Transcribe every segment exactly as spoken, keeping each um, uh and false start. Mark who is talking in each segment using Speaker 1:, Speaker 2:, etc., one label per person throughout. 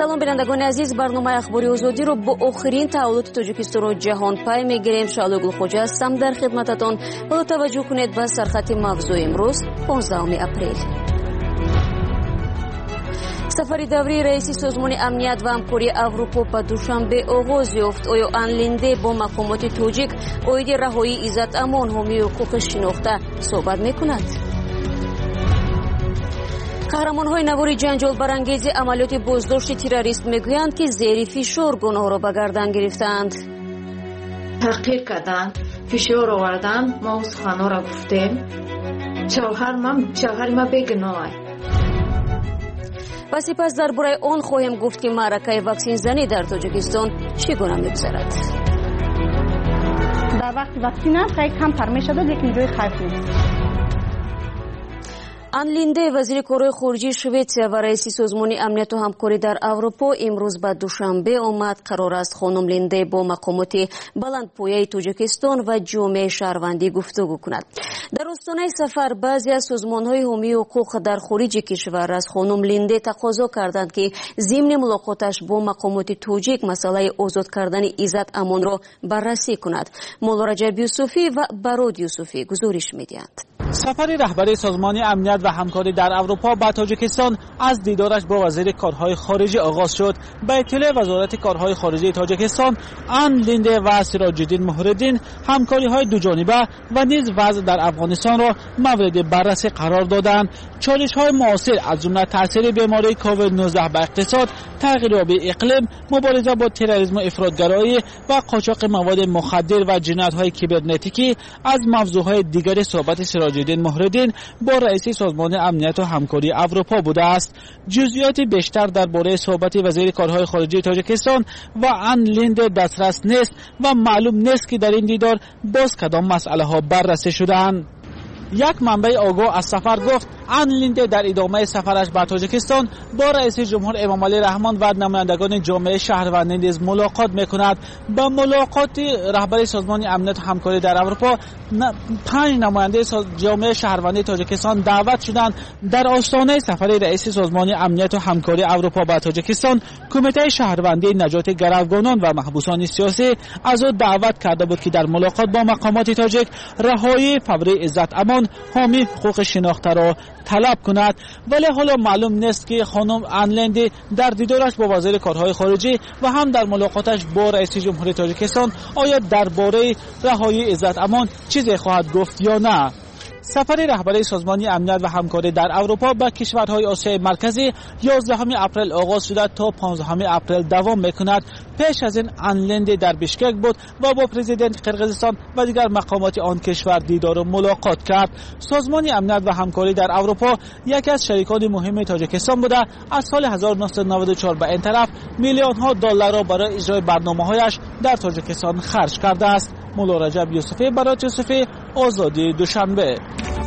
Speaker 1: салом бинандагони азиз, барномаи ахбори озодиро бо охирин таҳвилоти тоҷикистонро ҷаҳонпай мегирем. Шаълӯ Гулхоҷа ҳастам дар хидмататон. ҳоло таваҷҷӯҳ кунед ба сархати мавзӯи имрӯз понздаҳуми апрел. сафари даврии раиси созмони амният ва ҳамкории Аврупо ба душанбе оғоз ёфт. оё Анлинде бо мақомоти тоҷик оиди раҳоии Иззат Амон ҳомии ҳуқуқи шинохта суҳбат мекунад. қаҳрамонҳои навори ҷанҷолбарангези амалиёти боздошти террорист мегӯянд, ки зери фишор гуноҳро ба гардан гирифтаанд.
Speaker 2: таҳқир карданд, фишор оварданд, мо суханҳоро гуфтем. шавҳар ман шавҳари ма бегуноҳ аст.
Speaker 1: ва сипас дар бораи он хоҳем гуфт, ки маъракаи ваксинзанӣ дар тоҷикистон чӣ гуна мегузарад.
Speaker 3: дар вақти ваксина хай камтар мешавад, лекин ҷои хайф нест.
Speaker 1: Анлинде, вазири корҳои хориҷии Шветсия ва раиси созмони амнияту ҳамкорӣ дар Аврупо имрӯз ба Душанбе омад. Қарор аст хонум Линде бо мақомоти баландпояи Тоҷикистон ва ҷомеаи шаҳрвандӣ гуфтугӯ кунад. дар остонаи сафар баъзе аз созмонҳои ҳомии ҳуқуқ дар хориҷи кишвар аз хонум Линде тақозо карданд, ки зимни мулоқоташ бо мақомоти тоҷик масъалаи озод кардани Иззат Амонро баррасӣ кунад. Моло Раҷаб Юсуфӣ ва Барод Юсуфӣ гузориш медиҳанд.
Speaker 4: سفری رهبری سازمان امنیت و همکاری در اروپا به تاجیکستان از دیدارش با وزیر کارهای خارجی آغاز شد. به اطلاع وزارت کارهای خارجی تاجیکستان، آن لینده و سراج الدین محردین همکاری‌های دوجانبه و نیز وضع در افغانستان را مورد بررسی قرار دادند. چالش‌های معاصر از جمله تاثیر بیماری کووید نوزده بر اقتصاد، تغییرآبی اقلیم، مبارزه با تروریسم و افراطگرایی و قاچاق مواد مخدر و جنایت‌های کیبرنتیکی از موضوعهای دیگری صحبت سراج الدین محردین با رئیس سازمان امنیت و همکاری اروپا بوده است. جزئیات بیشتر درباره صحبت وزیر کارهای خارجی تاجیکستان و آن لینده دسترس نیست و معلوم نیست که در این دیدار باز کدام مسئله ها بررسی شده‌اند. یک منبع آگاه از سفر گفت آن لینده در ادامه سفرش به تاجیکستان با رئیس جمهور امام علی رحمان و نمایندگان جامعه شهروندی نیز ملاقات میکند. با ملاقات رهبر سازمان امنیت و همکاری در اروپا پنج نماینده جامعه شهروندی تاجیکستان دعوت شدند. در آستانه سفر رئیس سازمان امنیت و همکاری اروپا به تاجیکستان، کمیته شهروندی نجات گروگانان و محبوسان سیاسی از او دعوت کرده بود که در ملاقات با مقامات تاجیک رهایی فوری عزت امان حامی حقوق شناخته را طلب کند. ولی حالا معلوم نیست که خانم آنلندی در دیدارش با وزیر کارهای خارجی و هم در ملاقاتش با رئیس جمهوری تاجیکستان آیا درباره رهایی عزت امان چیزی خواهد گفت یا نه. سفر رهبری سازمان امنیت و همکاری در اروپا به کشورهای آسیای مرکزی یازدهم اپریل آغاز شده تا پانزدهم اپریل دوام میکند. پیش از این آنلندی در بیشکک بود و با پرزیدنت قرقیزستان و دیگر مقامات آن کشور دیدار و ملاقات کرد. سازمان امنیت و همکاری در اروپا یکی از شریکان مهم تاجیکستان بوده. از سال هزار و نهصد و نود و چهار به این طرف میلیون ها دلار را برای اجرای برنامه‌هایش در تاجیکستان خرج کرده است. مولا رجب یوسفی، برات یوسفی، آزادی دوشنبه.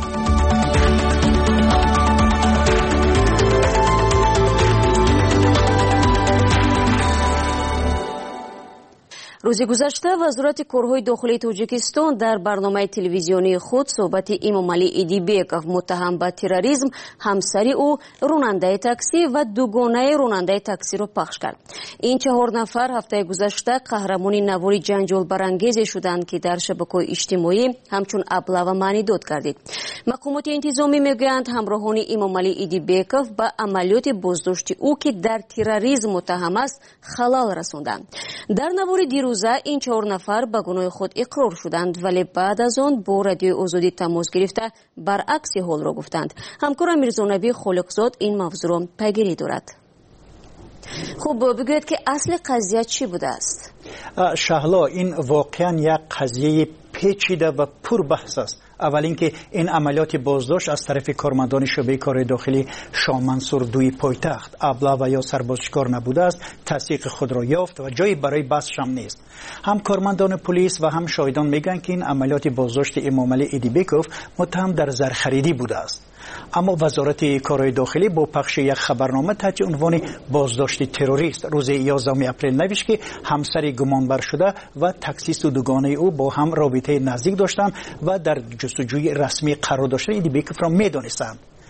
Speaker 1: рӯзи гузашта вазорати корҳои дохилии тоҷикистон дар барномаи телевизионии худ суҳбати Имомалӣ Идибеков, муттаҳам ба терроризм, ҳамсари ӯ ронандаи таксӣ ва дугонаи ронандаи таксиро пахш кард. ин чаҳор нафар ҳафтаи гузашта қаҳрамони навори ҷанҷолбарангезе шуданд, ки дар шабакаҳои иҷтимоӣ ҳамчун аблава маънидод гардид. мақомоти интизомӣ мегӯянд ҳамроҳони Имомалӣ Идибеков ба амалиёти боздошти ӯ, ки дар терроризм муттаҳам аст, халал расонданд. дар навори дирӯза این چهار نفر به گناه خود اقرار شدند، ولی بعد از آن با رادیوی آزادی تماس گرفته برعکس حال را گفتند. همکارم میرزانبی خالقزاد این موضوع را پیگیری دارد. خب بگوید که اصل قضیه چی بوده است؟
Speaker 5: شهلا، این واقعا یک قضیه پیچیده و پر بحث است. اول اینکه این عملیات بازداشت از طرف کارمندان شعبه کار داخلی شاه منصور دوی پایتخت ابله و یا سربازشکار نبوده است، تصدیق خود را یافت و جایی برای بحث هم نیست. هم کارمندان پلیس و هم شاهدان میگن که این عملیات بازداشت امامعلی ایدیبکوف متهم در زرخریدی بوده است. اما وزارت کارهای داخلی با پخش یک خبرنامه تحت عنوان بازداشت تروریست روز یازدهم اپریل نوشت که همسر گمانبر شده و تاکسیست و دوگانه او با هم رابطه نزدیک داشتند و در جستجوی رسمی قرار داشتن ایدیبکوف را میدانستند.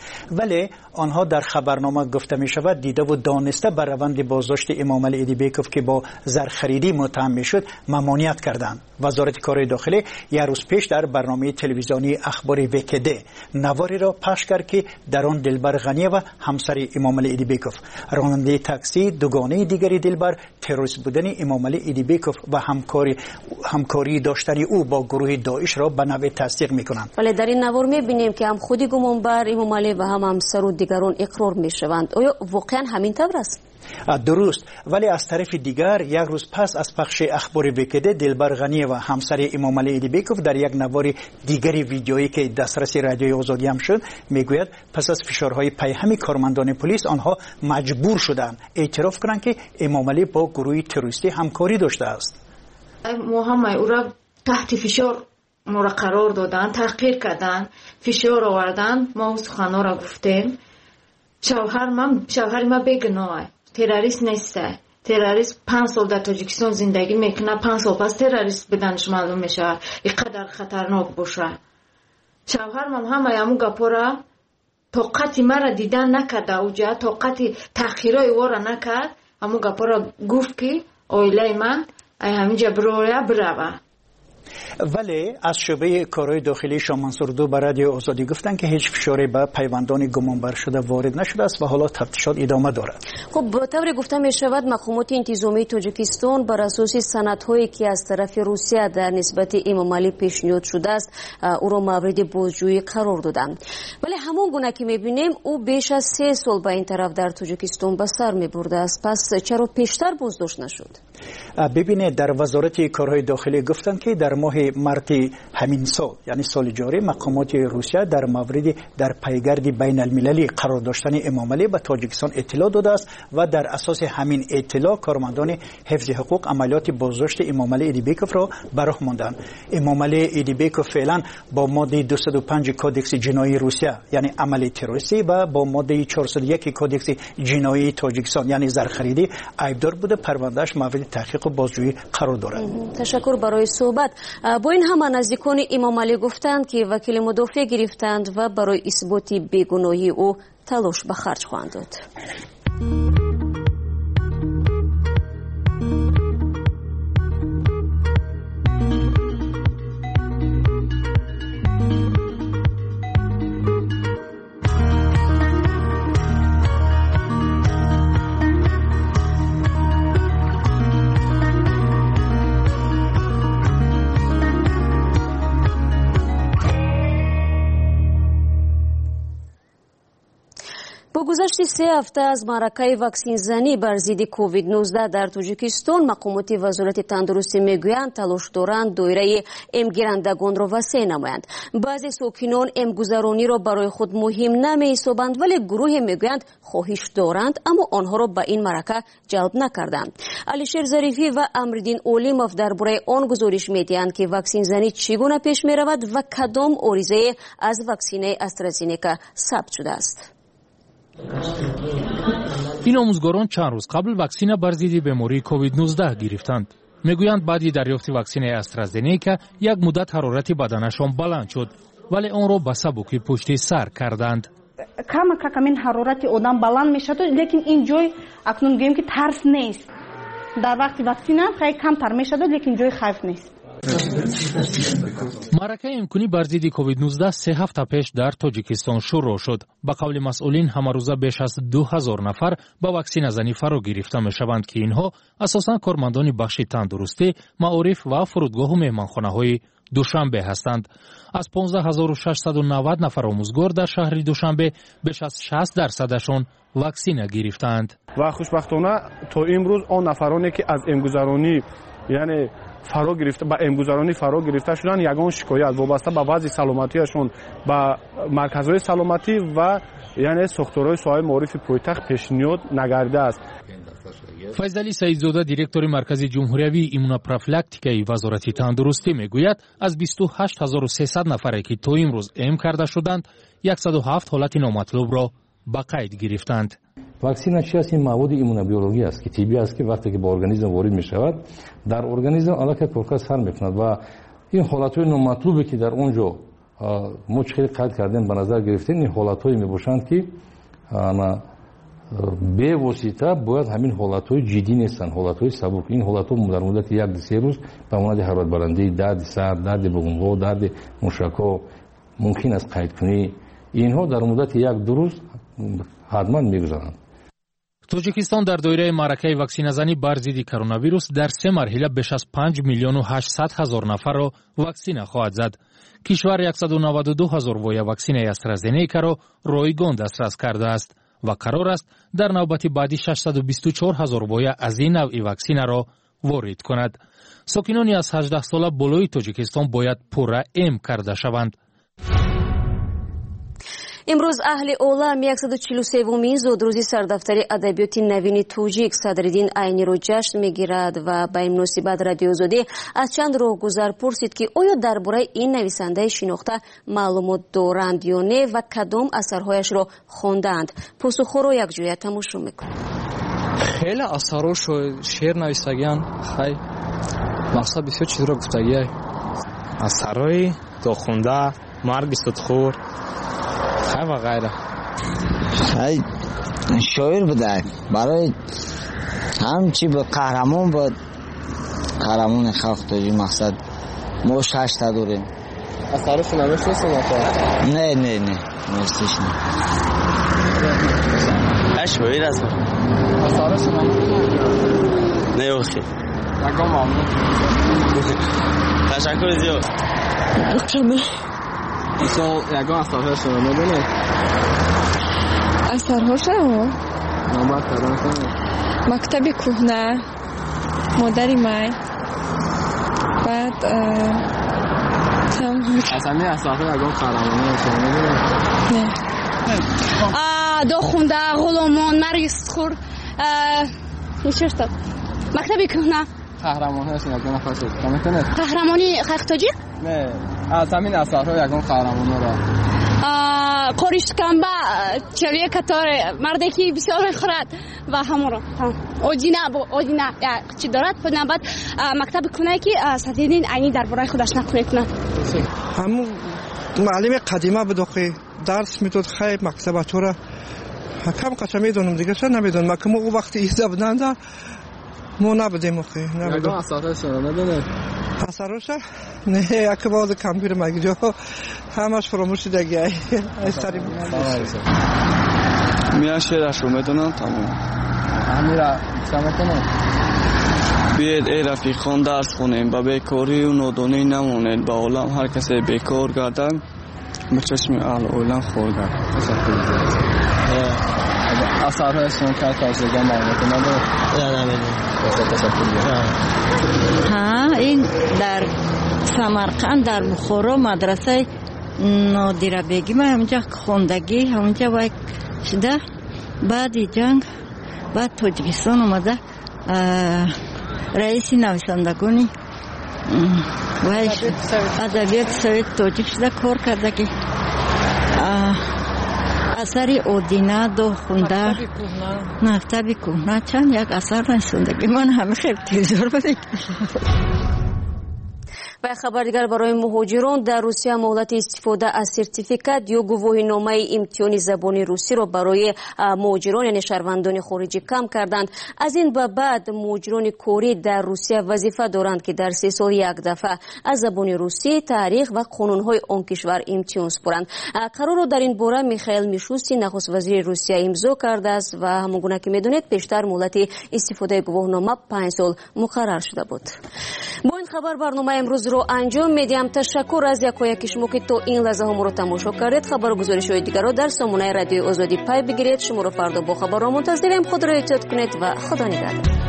Speaker 5: ولی آنها در خبرنامه گفته می شود دیده و دانسته بر روند بازداشت امام علی ایدیبیکوف که با زرخریدی متهم می شد ممانعت کردند. وزارت کار داخلی یک روز پیش در برنامه تلویزیونی اخبار وکده نواری را پخش کرد که در آن دلبر غنیه و همسر امام علی ایدیبیکوف، راننده تاکسی، دوگانه دیگری دلبر، تروریست بودن امام علی ایدیبیکوف و همکاری همکاری داشتن او با گروه داعش را به نوع تصدیق میکنند.
Speaker 1: ولی در این نوار میبینیم که هم خودی گمانبر امام علی و هم همسر و دیگران اقرار میشوند. آیا واقعا همین طور است؟
Speaker 5: درست، ولی از طرف دیگر یک روز پس از پخش اخبار وکده دلبر غنیه و همسر امام علی ایدیبیکوف در یک نوار دیگری ویدیویی که دسترسی رادیوی آزادی هم شد میگوید پس از فشارهای پیهم کارمندان پلیس آنها مجبور شدند اعتراف کنند که امام علی با گروه تروریستی همکاری داشته است.
Speaker 2: محمد او را تحت فشار ما را قرار دادن، تحقیر کردن، فشار آوردن. ما سخنان را گفتیم. شوهر من شوهر ما بیگناه، تروریست نیست. تروریست پنج سال در تاجیکستان زندگی میکنه، پنج سال پس تروریست بدنش معلوم میشه. اینقدر خطرناک باشه. شوهر من همه همون گپا را طاقت مرا دیدن نکرده، اوجا طاقت تحقیرای او را نکرد. همون گپا را گفت که اویله من ای همینجا برویا بروه.
Speaker 5: ولی از شعبه کارهای داخلی شاه منصور دو به رادیو آزادی گفتند که هیچ فشاری به پیوندان گمانبر شده وارد نشده است و حالا تفتیشات ادامه دارد.
Speaker 1: خب به طور گفته می شود مقامات انتظامی تاجیکستان بر اساس سندهایی که از طرف روسیه در نسبت امام علی پیشنهاد شده است او را مورد بازجویی قرار دادند. ولی همون گونه که می بینیم او بیش از سه سال به این طرف در تاجیکستان به سر می برده است. پس چرا پیشتر بازداشت نشد؟
Speaker 5: ببینید در وزارت کارهای داخلی گفتند که در ماه مارت همین سال یعنی سال جاری مقامات روسیه در مورد در پیگرد بین المللی قرار داشتن امام علی به تاجیکستان اطلاع داده است و در اساس همین اطلاع کارمندان حفظ حقوق عملیات بازداشت امام علی ایدیبیکوف را به راه ماندند. امام علی ایدیبیکوف فعلا با ماده دویست و پنج کودکس جنایی روسیه یعنی عمل تروریستی و با ماده چهارصد و یک کودکس جنایی تاجیکستان یعنی زرخریدی عیبدار بوده. پروندهش مورد تحقیق و بازجویی قرار دارد.
Speaker 1: تشکر برای صحبت. با این هم نزدیکان امام علی گفتند که وکیل مدافع گرفتند و برای اثبات بیگناهی او تلاش به خرج خواهند داد. با گذشت سه هفته از معرکه واکسین زنی بر ضد کووید نوزده در تاجیکستان مقامات وزارت تندرستی میگویند تلاش دارند دایره ام گیرندگان را وسیع نمایند. بعضی ساکنان ام گذرانی را برای خود مهم نمی‌حسابند ولی گروه میگویند خواهش دارند اما آنها را به این معرکه جلب نکردند. علیشیر ظریفی و امرالدین اولیموف درباره آن گزارش می‌دهند که واکسین زنی چگونه پیش می‌رود و کدام عریضه از واکسین استرازینیکا ثبت شده است.
Speaker 6: این آموزگاران چند روز قبل واکسین بر ضد بیماری کووید نوزده گرفتند. میگویند بعد دریافت واکسین استرازینیکا یک مدت حرارت بدنشان بلند شد ولی آن را به سبکی پشت سر کردند.
Speaker 3: کم کم این حرارت آدم بلند میشد لیکن این جای اکنون میگیم که ترس نیست. در وقت واکسین خیلی کم تر میشد لیکن جای خوف نیست.
Speaker 6: معرکه امکانی بر ضد کووید نوزده سه هفته پیش در تاجیکستان شروع شد. به قول مسئولین همه روزه بیش از دو هزار نفر با واکسین زنی فرا گرفته می شوند که اینها اساساً کارمندان بخش تندرستی، معارف و فرودگاه و مهمانخانه های دوشنبه هستند. از پانزده هزار و ششصد و نود نفر آموزگار در شهر دوشنبه بیش از شصت درصدشان واکسین گرفتند.
Speaker 7: و خوشبختانه تا امروز آن نفرانی که از امگذرانی یعنی فرا گرفته با امگذرانی فرا گرفته شدن یگان شکایت وابسته به وضع سلامتیشون با مرکزهای سلامتی و یعنی ساختارهای ساحه معارف پایتخت پیشنهاد نگرده است.
Speaker 6: فیضعلی سعیدزاده دیرکتور مرکز جمهوریوی ایمونوپروفیلاکتیکای وزارت تندرستی میگوید از بیست و هشت هزار و سیصد نفری که تا امروز ام کرده شدند صد و هفت حالت نامطلوب را به قید گرفتند.
Speaker 8: واکسین چی است؟ این مواد ایمونوبیولوژی است که طبیعی است که وقتی که به ارگانیسم وارد می شود در ارگانیسم علاقه کارکرد سر میکند و این حالتهای نامطلوبی که در اونجا ما خیلی قید کردیم به نظر گرفتیم این حالت‌هایی میباشند که به واسطه باید همین حالت‌های جدی نیستن، حالت‌های سبک. این حالت‌ها در مدت یک سه روز به مانند حرارت بلندی، درد سر، درد بغل‌ها، درد مشک‌ها ممکن است قید کنی. اینها در مدت یک دو روز حتما میگذرند.
Speaker 6: توجیکستان در دایره معرکه واکسینه‌زنی بر ضد کرونا ویروس در سه مرحله بیش از پنج میلیون و هشتصد هزار نفر را واکسینه خواهد زد. کشور صد و نود و دو هزار وای واکسینه استرازنیکا را رایگان دسترس کرده است و قرار است در نوبت بعدی ششصد و بیست و چهار هزار وای از این نوع واکسینه را وارد کند. ساکنانی از هجده ساله بالای توجیکستان باید پورا ام کرده شوند.
Speaker 1: امروز اهل عالم صد و چهل و سومین زودروزی سردفتری ادبیات نوین توجیک صدرالدین عینی را جشن میگیرد و به این مناسبت رادیو آزادی از چند راهگذر پرسید که آیا درباره این نویسنده شناخته معلومات دارند یا نه و کدام اثرهایش را خواندند. پاسخ را یک جویا تماشا میکنیم.
Speaker 9: خیلی اثراش شعر نویسگیان خیلی مقصد بسیار چیز را گفتگی
Speaker 10: اثرهای تا خونده مرگ صدخور خیلی و غیره.
Speaker 11: خیلی شاعر بوده برای همچی به قهرمان بود. قهرمان خلق توجی مقصد ما شش تا داریم.
Speaker 9: اثرش نمیشه سنتا؟
Speaker 11: نه نه نه نمیستش نه
Speaker 10: شاعر است.
Speaker 9: اثرش نمیشه؟
Speaker 10: نه اوخی
Speaker 9: نگاه ممنون.
Speaker 10: تشکر زیاد.
Speaker 9: اقیمه مثلا یگان اثرهاش رو نبینه؟
Speaker 12: اثرهاش رو؟
Speaker 9: نوبت کردن کنه
Speaker 12: مکتب کهنه، مادری مای، بعد
Speaker 9: اصلا می اثرها یگان قهرمانه رو نبینه؟
Speaker 12: نه دو خونده، غلامان، مرگ صدخور میشه شد مکتب کهنه
Speaker 9: قهرمانه هست یگان نفر شد کمی کنه؟
Speaker 12: قهرمانی خلق توجی؟
Speaker 9: نه از همین اثرها یگان قهرمانه را
Speaker 12: قریش کمبه چلیه کتاره مرده که بسیار میخورد و همون را اوجینه اوجینه چی دارد خود نباید مکتب کنه که صدرالدین عینی در برای خودش نقل کنه.
Speaker 13: همون معلم قدیمه بدوخی درس میداد خیلی مکتبت را کم قطعه میدونم دیگه شد نمیدونم که ما وقتی ایزه بدن در ما نبودیم اخی
Speaker 9: نبودیم اثرش رو ندونه
Speaker 13: اثرش نه یک باز کمپیر مگیجا همش فراموش دیگه ای سری
Speaker 10: میان شعرش رو میدونم تمام
Speaker 9: همیرا سمه کنم
Speaker 10: بیاید ای رفیقان درس خونیم با بیکاری و نادانی نمونید با عالم هر کسی بیکار گردن به چشم اهل عالم خوردن.
Speaker 9: اثرهای سنکر تازگان معلومات نداره؟
Speaker 10: نه نمیدونم.
Speaker 14: ها این در سمرقند در بخارا مدرسه نادره بیگم همونجا خوندگی همونجا وای شده. بعد جنگ بعد توجیکستان اومده رئیس نویسندگانی وای ادبیات سویت توجیک شده کار کرده که اثری اودینه دو خونده مکتبی کهنه چند یک اثر نشوندگی من همه خیلی تیزار بده.
Speaker 1: و خبر دیگر برای مهاجران در روسیه مهلت استفاده از سرتیفیکات یا گواهینامه امتحان زبان روسی را برای مهاجران یعنی شهروندان خارجی کم کردند. از این به بعد مهاجران کاری در روسیه وظیفه دارند که در سه سال یک دفعه از زبان روسی، تاریخ و قانون‌های آن کشور امتحان سپارند. قرار را در این باره میخائیل میشوستی نخست وزیر روسیه امضا کرده است و همانگونه که میدونید پیشتر مهلت استفاده گواهینامه پنج سال مقرر شده بود. با این خبر برنامه امروز رو انجام میدیم. تشکر از یکایک شما که تا این لحظه هم رو تماشا کردید. خبر و گزارش‌های دیگر رو در سامانه رادیو آزادی پای بگیرید. شما رو فردا با خبر رو منتظریم. خود را احتیاط کنید و خدا نگهدار.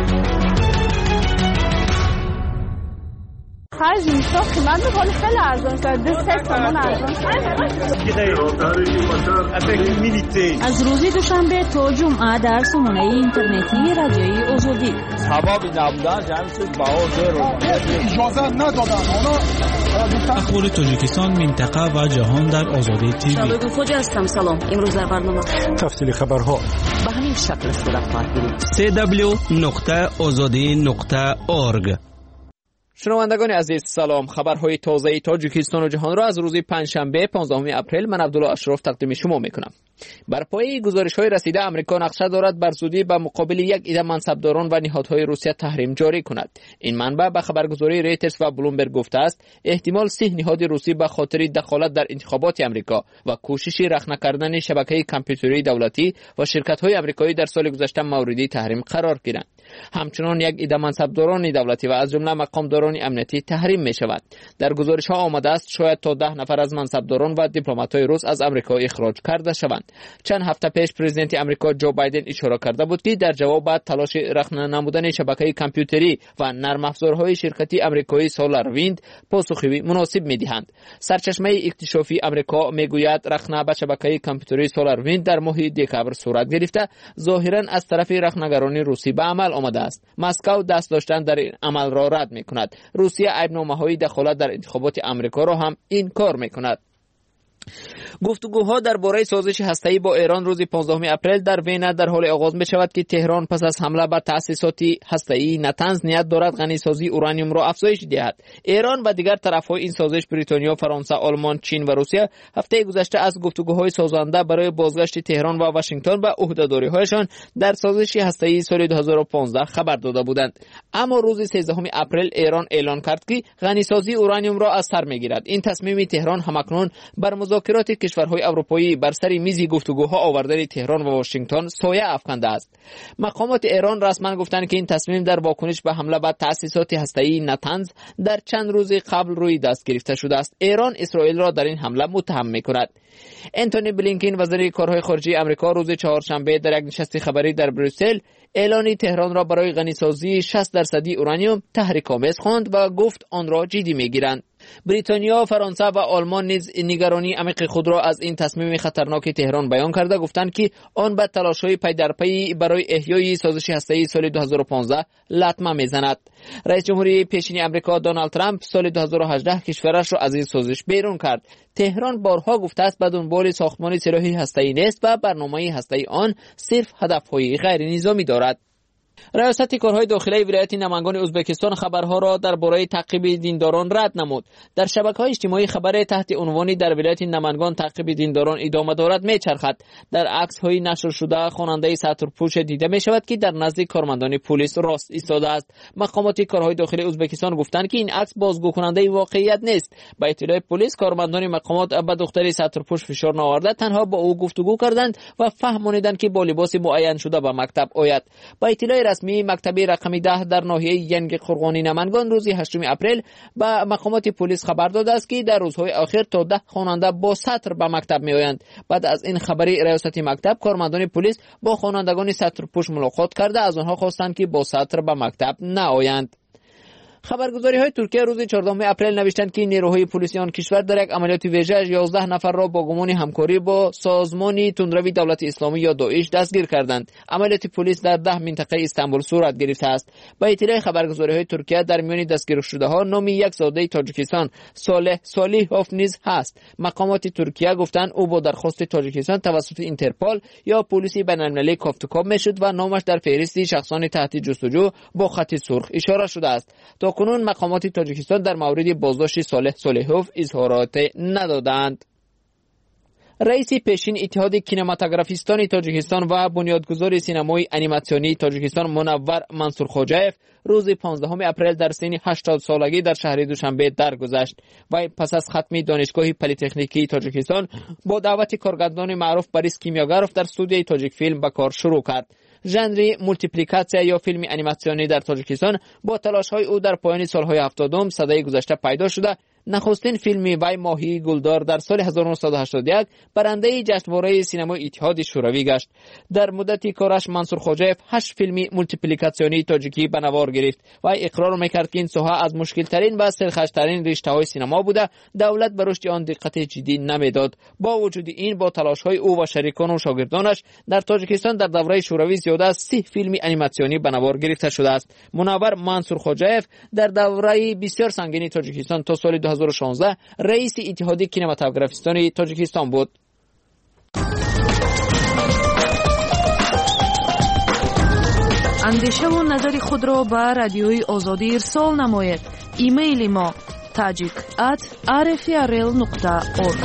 Speaker 12: خرج میشه قیمت خیلی ارزان
Speaker 15: از روز دوشنبه تا جمعه در سامانه اینترنتی رادیوی آزادی.
Speaker 4: سبب نبودن جمع شد باور رو
Speaker 16: اجازه ندادن.
Speaker 17: اخبار تاجیکستان، منطقه و جهان در آزادی تیوی.
Speaker 1: شباب خوش هستم. سلام. امروز در برنامه
Speaker 5: تفصیل خبرها
Speaker 1: به همین شکل صورت خواهد گرفت.
Speaker 18: سه دبلیو نقطه آزادی نقطه اورگ.
Speaker 19: شنوندگان عزیز سلام. خبرهای تازه تاجیکستان و جهان را از روز پنجشنبه پانزدهم اپریل من عبدالله اشرف تقدیم شما میکنم. بر پایه گزارش‌های رسیده آمریکا نقشه دارد بر زودی به مقابل یک عده منصبداران و نهادهای روسیه تحریم جاری کند. این منبع به خبرگزاری ریترز و بلومبرگ گفته است احتمال سه نهاد روسی به خاطر دخالت در انتخابات آمریکا و کوشش رخنه کردن شبکه کامپیوتری دولتی و شرکت‌های آمریکایی در سال گذشته موردی تحریم قرار گیرند. همچنان یک عده منصبداران دولتی و از جمله مقامداران امنیتی تحریم می شود. در گزارش‌ها آمده است شاید تا ده نفر از منصبداران و دیپلمات‌های روس از آمریکا اخراج کرده شوند. چند هفته پیش پرزیدنت آمریکا جو بایدن اشاره کرده بود که در جواب بعد تلاش رخنه نمودن شبکه کامپیوتری و نرم افزارهای شرکتی آمریکایی سولار ویند پاسخی مناسب می‌دهند. سرچشمه اکتشافی آمریکا میگوید رخنه به شبکه کامپیوتری سولار ویند در ماه دکامبر صورت گرفته، ظاهراً از طرف رخنه‌گران روسی به عمل آمده است. مسکو دست داشتن در این عمل را رد می‌کند. روسیه عیب‌نامه‌های دخالت در انتخابات آمریکا را هم انکار می‌کند. گفتگوها درباره سازش هسته‌ای با ایران روز پانزدهم اپریل در وین در حال آغاز می شود که تهران پس از حمله بر تأسیسات هسته‌ای نتنز نیت دارد غنیسازی اورانیوم را افزایش دهد. ایران و دیگر طرف‌های این سازش بریتانیا، فرانسه، آلمان، چین و روسیه هفته گذشته از گفتگوهای سازنده برای بازگشت تهران و واشنگتن به عهده‌داری‌هایشان در سازش هسته‌ای سال دو هزار و پانزده خبر داده بودند. اما روز سیزدهم اپریل ایران اعلان کرد که غنیسازی اورانیوم را از سر می‌گیرد. این تصمیم تهران همکنون بر مذاکرات کشورهای اروپایی بر سر میز گفتگوها آوردن تهران و واشنگتن سایه افکنده است. مقامات ایران رسما گفتند که این تصمیم در واکنش به حمله بر تأسیسات هسته‌ای نتنز در چند روز قبل روی دست گرفته شده است. ایران اسرائیل را در این حمله متهم می‌کند. انتونی بلینکن وزیر کارهای خارجه آمریکا روز چهارشنبه در یک نشست خبری در بریسل اعلان تهران را برای غنیسازی شصت درصدی اورانیوم تحریک‌آمیز خواند و گفت آن را جدی می‌گیرند. بریتانیا، فرانسه و آلمان نیز نگرانی عمیق خود را از این تصمیم خطرناک تهران بیان کرده، گفتند که آن به تلاش‌های پی در پی برای احیای سازش هسته‌ای سال دو هزار و پانزده لطمه می‌زند. رئیس جمهوری پیشین آمریکا دونالد ترامپ سال دو هزار و هجده کشورش را از این سازش بیرون کرد. تهران بارها گفته است به دنبال ساختمان سلاح هسته‌ای نیست و برنامه هسته‌ای آن صرف هدف‌های غیر نظامی دارد. ریاست کارهای داخلی ولایت نمنگان ازبکستان خبرها را درباره تعقیب دینداران رد نمود. در شبکه‌های اجتماعی خبر تحت عنوانی در ولایت نمنگان تعقیب دینداران ادامه دارد میچرخد. در عکس‌های نشر شده خواننده سطرپوش دیده می‌شود که در نزد کارمندان پلیس راست ایستاده است. مقامات کارهای داخلی ازبکستان گفتند که این عکس بازگو کننده واقعیت نیست. با اطلاع پلیس کارمندان مقامات به دختر سطرپوش فشار نآورده تنها با او گفتگو کردند و فهمانیدند که با لباس معین شده به مکتب آید. با اطلاع رسمی مکتب رقم ده در ناحیه ینگ قرغانی نمنگان روز هشتم اپریل به مقامات پلیس خبر داده است که در روزهای آخر تا ده خواننده با سطر به مکتب می آیند. بعد از این خبری ریاست مکتب کارمندان پلیس با خوانندگان سطرپوش ملاقات کرده از آنها خواستند که با سطر به مکتب نآیند. خبرگزاری‌های ترکیه روز چهاردهم اپریل نوشتند که نیروهای پلیسی آن کشور در یک عملیات ویژه یازده نفر را با گمان همکاری با سازمان تندروی دولت اسلامی یا داعش دستگیر کردند. عملیات پلیس در ده منطقه استانبول صورت گرفته است. با اطلاع خبرگزاری‌های ترکیه در میان دستگیر شده‌ها نام یک زاده تاجیکستان صالح صالحوف نیز هست. مقامات ترکیه گفتند او با درخواست تاجیکستان توسط اینترپول یا پلیس بین‌المللی کافتکاب میشد و نامش در فهرست شخصان تحت جستجو با خط سرخ اشاره شده است. تا کنون مقامات تاجیکستان در مورد بازداشت صالح صالحوف اظهارات ندادند. رئیس پیشین اتحاد کینماتوگرافیستان تاجیکستان و بنیادگذار سینمای انیماسیونی تاجیکستان منور منصور خوجایف روز پانزدهم اپریل در سن هشتاد سالگی در شهر دوشنبه درگذشت و پس از ختم دانشگاه پلی‌تکنیکی تاجیکستان با دعوت کارگردان معروف بوریس کیمیاگاروف در استودیوی تاجیک فیلم به کار شروع کرد. ژانر مولتیپلیکاسیا یا فیلم انیماسیونی در تاجیکستان با تلاش‌های او در پایان سال‌های هفتادم سده گذشته پیدا شده، نخستین فیلم وی ماهی گلدار در سال هزار و نهصد و هشتاد و یک برنده جشنواره سینمای اتحاد شوروی گشت. در مدت کارش منصور خوجایف هشت فیلم مولتیپلیکاسیونی تاجیکی به نوار گرفت و اقرار میکرد که این ساحه از مشکل ترین و سرخشترین رشته های سینما بوده، دولت به رشد آن دقت جدی نمیداد. با وجود این با تلاش های او و شریکان و شاگردانش در تاجیکستان در دوره شوروی زیاده از سی فیلم انیماسیونی به نوار گرفته شده است. منور منصور خوجایف در دوره بسیار سنگین تاجیکستان تا سال دو هزار و شانزده رئیس اتحاد کینماتوگرافیستان تاجیکستان بود.
Speaker 20: اندیشه و نظر خود را به رادیوی آزادی ارسال نمایید. ایمیل ما tajik at r f r l nokta org.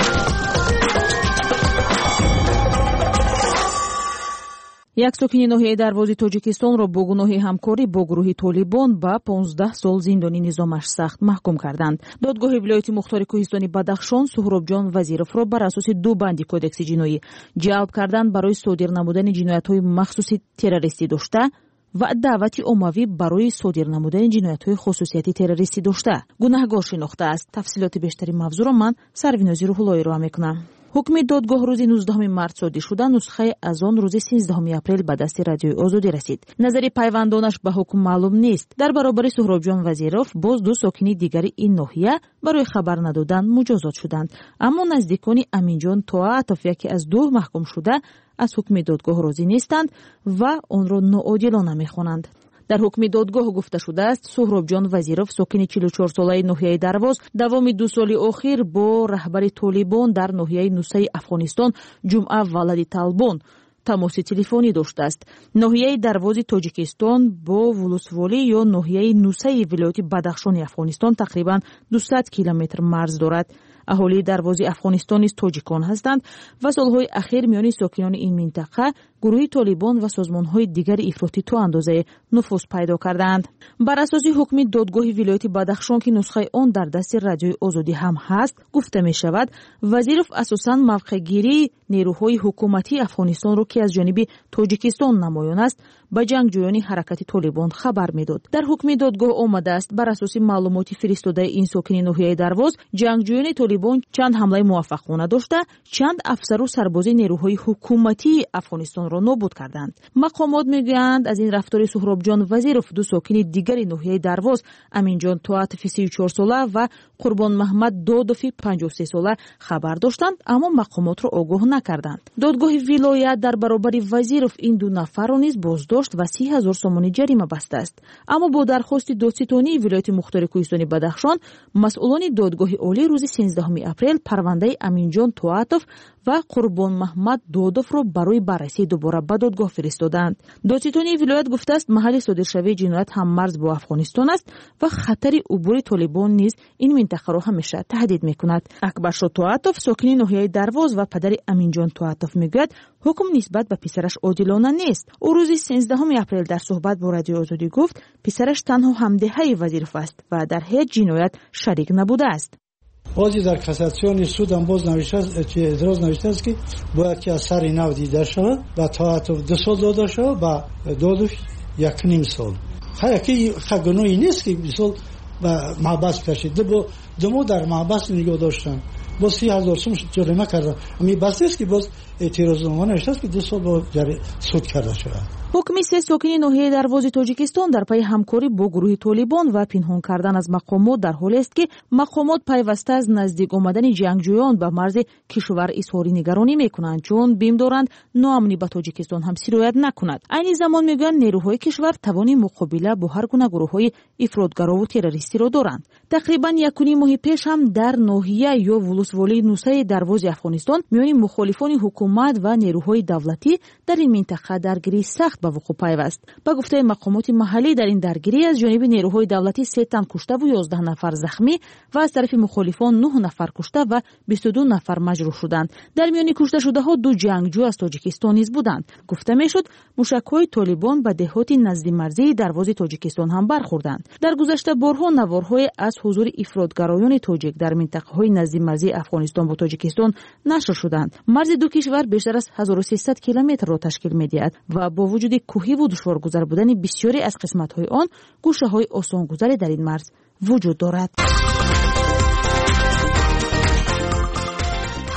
Speaker 20: یک ساکن ناحیه دروازی تاجیکستان را با گناه همکاری با گروه طالبان به پانزده سال زندانی نظامش سخت محکوم کردند. دادگاه ولایت مختار کوهستانی بدخشان سهرابجان وزیرов را بر اساس دو بند کودکس جنایی جلب کردند برای صادر نمودن جنایت‌های مخصوصی تروریستی داشته و دعوتی عمومی برای صادر نمودن جنایت‌های خصوصیتی تروریستی داشته گناهگار شناخته است. تفصیلات بیشتری موضوع را من سروینازی روح‌اللهی را میکنم. حکم دادگاه روز نوزدهم مارس صادر شده، نسخه از آن روز سیزدهم اپریل به دست رادیوی آزادی رسید. نظر پیوندانش به حکم معلوم نیست. در برابر سهرابجان وزیرов باز دو ساکن دیگری این ناحیه برای خبر ندادن مجازات شدند، اما نزدیکان امینجان طاعتов یکی از دو محکوم شده از حکم دادگاه راضی نیستند و آن را ناعادلانه می‌خوانند. در حکم دادگاه گفته شده است سهرابجان وزیرов ساکن چهل و چهار ساله ناحیه دروازه دوام دو سال اخیر با رهبر طالبان در ناحیه نوسه افغانستان جمعه ولدی طالبان تماس تلفنی داشته است. ناحیه دروازه تاجیکستان با ولسوالی یا ناحیه نوسه ولایت بدخشان افغانستان تقریبا دویست کیلومتر مرز دارد. اهالی دروازه افغانستان نیز تاجیکان هستند و سالهای اخیر میان ساکنان این منطقه گروه طالبان و سازمان‌های دیگر افراطی تا اندازه نفوذ پیدا کردند. بر اساس حکم دادگاه ولایت بدخشان که نسخه آن در دست رادیوی آزادی هم هست گفته می شود وزیرов اساساً موقع گیری نیروهای حکومتی افغانستان را که از جانب تاجیکستان نمایان است به جنگجویان حرکت طالبان خبر میداد. در حکم دادگاه آمده است بر اساس معلومات فرستاده این ساکن ناحیه دروازه جنگجویان طالبان چند حمله موفقانه داشته چند افسر و سرباز نیروهای حکومتی افغانستان را نابود کردند. مقامات میگویند از این رفتار سهرابجان وزیرов دو ساکن دیگر ناحیه دروازه امینجان طاعتف سی و چهار ساله و قربان محمد دادوف پنجاه و سه ساله خبر داشتند اما مقامات را آگاه نکردند. دادگاه ولایت در برابر وزیرov این دو نفر را نیز بازداشت و سی هزار سومانی جریمه بسته است. اما با درخواست دادستانی ولایت مختار کوهستانی بدخشان مسئولان دادگاه عالی روز سیزدهم اپریل پرونده امینجان طاعتف و قربان محمد دادوف را برای بررسی دوباره به دادگاه فرستادند. دادستانی ولایت گفته است محل صادرشوی جنایت هم مرز با افغانستان است و خطر عبور طالبان نیز این منطقه را همیشه تهدید میکند. اکبرشاه طاعتف ساکن ناحیه دروازه و پدر امینجان طاعتف میگوید حکم نسبت به پسرش عادلانه نیست. او روز سیزدهم اپریل در صحبت با رادیو آزادی گفت پسرش تنها همدهه وزیرov است و در هیچ جنایت شریک نبوده است.
Speaker 21: بازی در کاساسیون سود هم باز نوشته است که اعتراض نوشته است که باید که از سر نو دیده شود و طاعتف دو سال داده شود و دادوف یک نیم سال. خیلی که خگنوی نیست که بسال و محبس کشید دو دمو در محبس نگاه داشتن با سی هزار سوم جریمه کردن. امی بس نیست که باز اعتراض نامه نوشته است که دو سال با سود کرده شود.
Speaker 20: حکم سه ساکن ناحیه دروازه تاجیکستان در پی همکاری با گروه طالبان و پنهان کردن از مقامات در حالی است که مقامات پیوسته از نزدیک آمدن جنگجویان به مرز کشور اظهار نگرانی میکنند چون بیم دارند ناامنی به تاجیکستان هم سرایت نکند. عین زمان میگویند نیروهای کشور توان مقابله با هر گونه گروه‌های افراطگرا و تروریستی را دارند. تقریبا یک و نیم ماه پیش هم در ناحیه یا ولسوالی نوسه دروازه افغانستان میان مخالفان حکومت و نیروهای دولتی در این منطقه درگیری سخت به وقوع پیوست. به گفته مقامات محلی در این درگیری از جانب نیروهای دولتی سه تن کشته و یازده نفر زخمی و از طرف مخالفان نه نفر کشته و بیست و دو نفر مجروح شدند. در میان کشته شده ها دو جنگجو از تاجیکستان نیز بودند. گفته میشد موشک‌های طالبان به دهات نزدیک مرزی دروازه تاجیکستان هم برخوردند. در گذشته بارها نوارهای از حضور افراطگرایان تاجیک در منطقه‌های نزدیک مرزی افغانستان و تاجیکستان نشر شدند. مرز دو کشور بیشتر از هزار و سیصد کیلومتر را تشکیل می‌دهد و با وجود کوهی و دشوارگذر بودن بسیاری از قسمت‌های آن گوشه‌های آسان‌گذری در این مرز وجود دارد.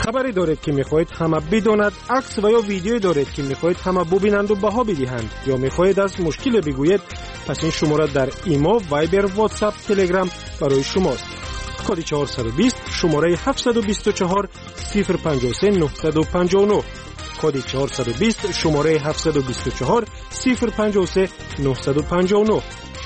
Speaker 2: خبری دارید که میخواهید همه بداند، عکس و یا ویدیویی دارید که میخواهید همه ببینند و بها بدهند یا میخواهید از مشکل بگویید، پس این شماره در ایمو، وایبر، واتساپ، تلگرام برای شماست. کد چهارصد و بیست شماره هفتصد و بیست و چهار صفر پنجاه و سه نهصد و پنجاه و نه. کد چهارصد و بیست شماره هفتصد و بیست و چهار صفر پنجاه و سه نهصد و پنجاه و نه.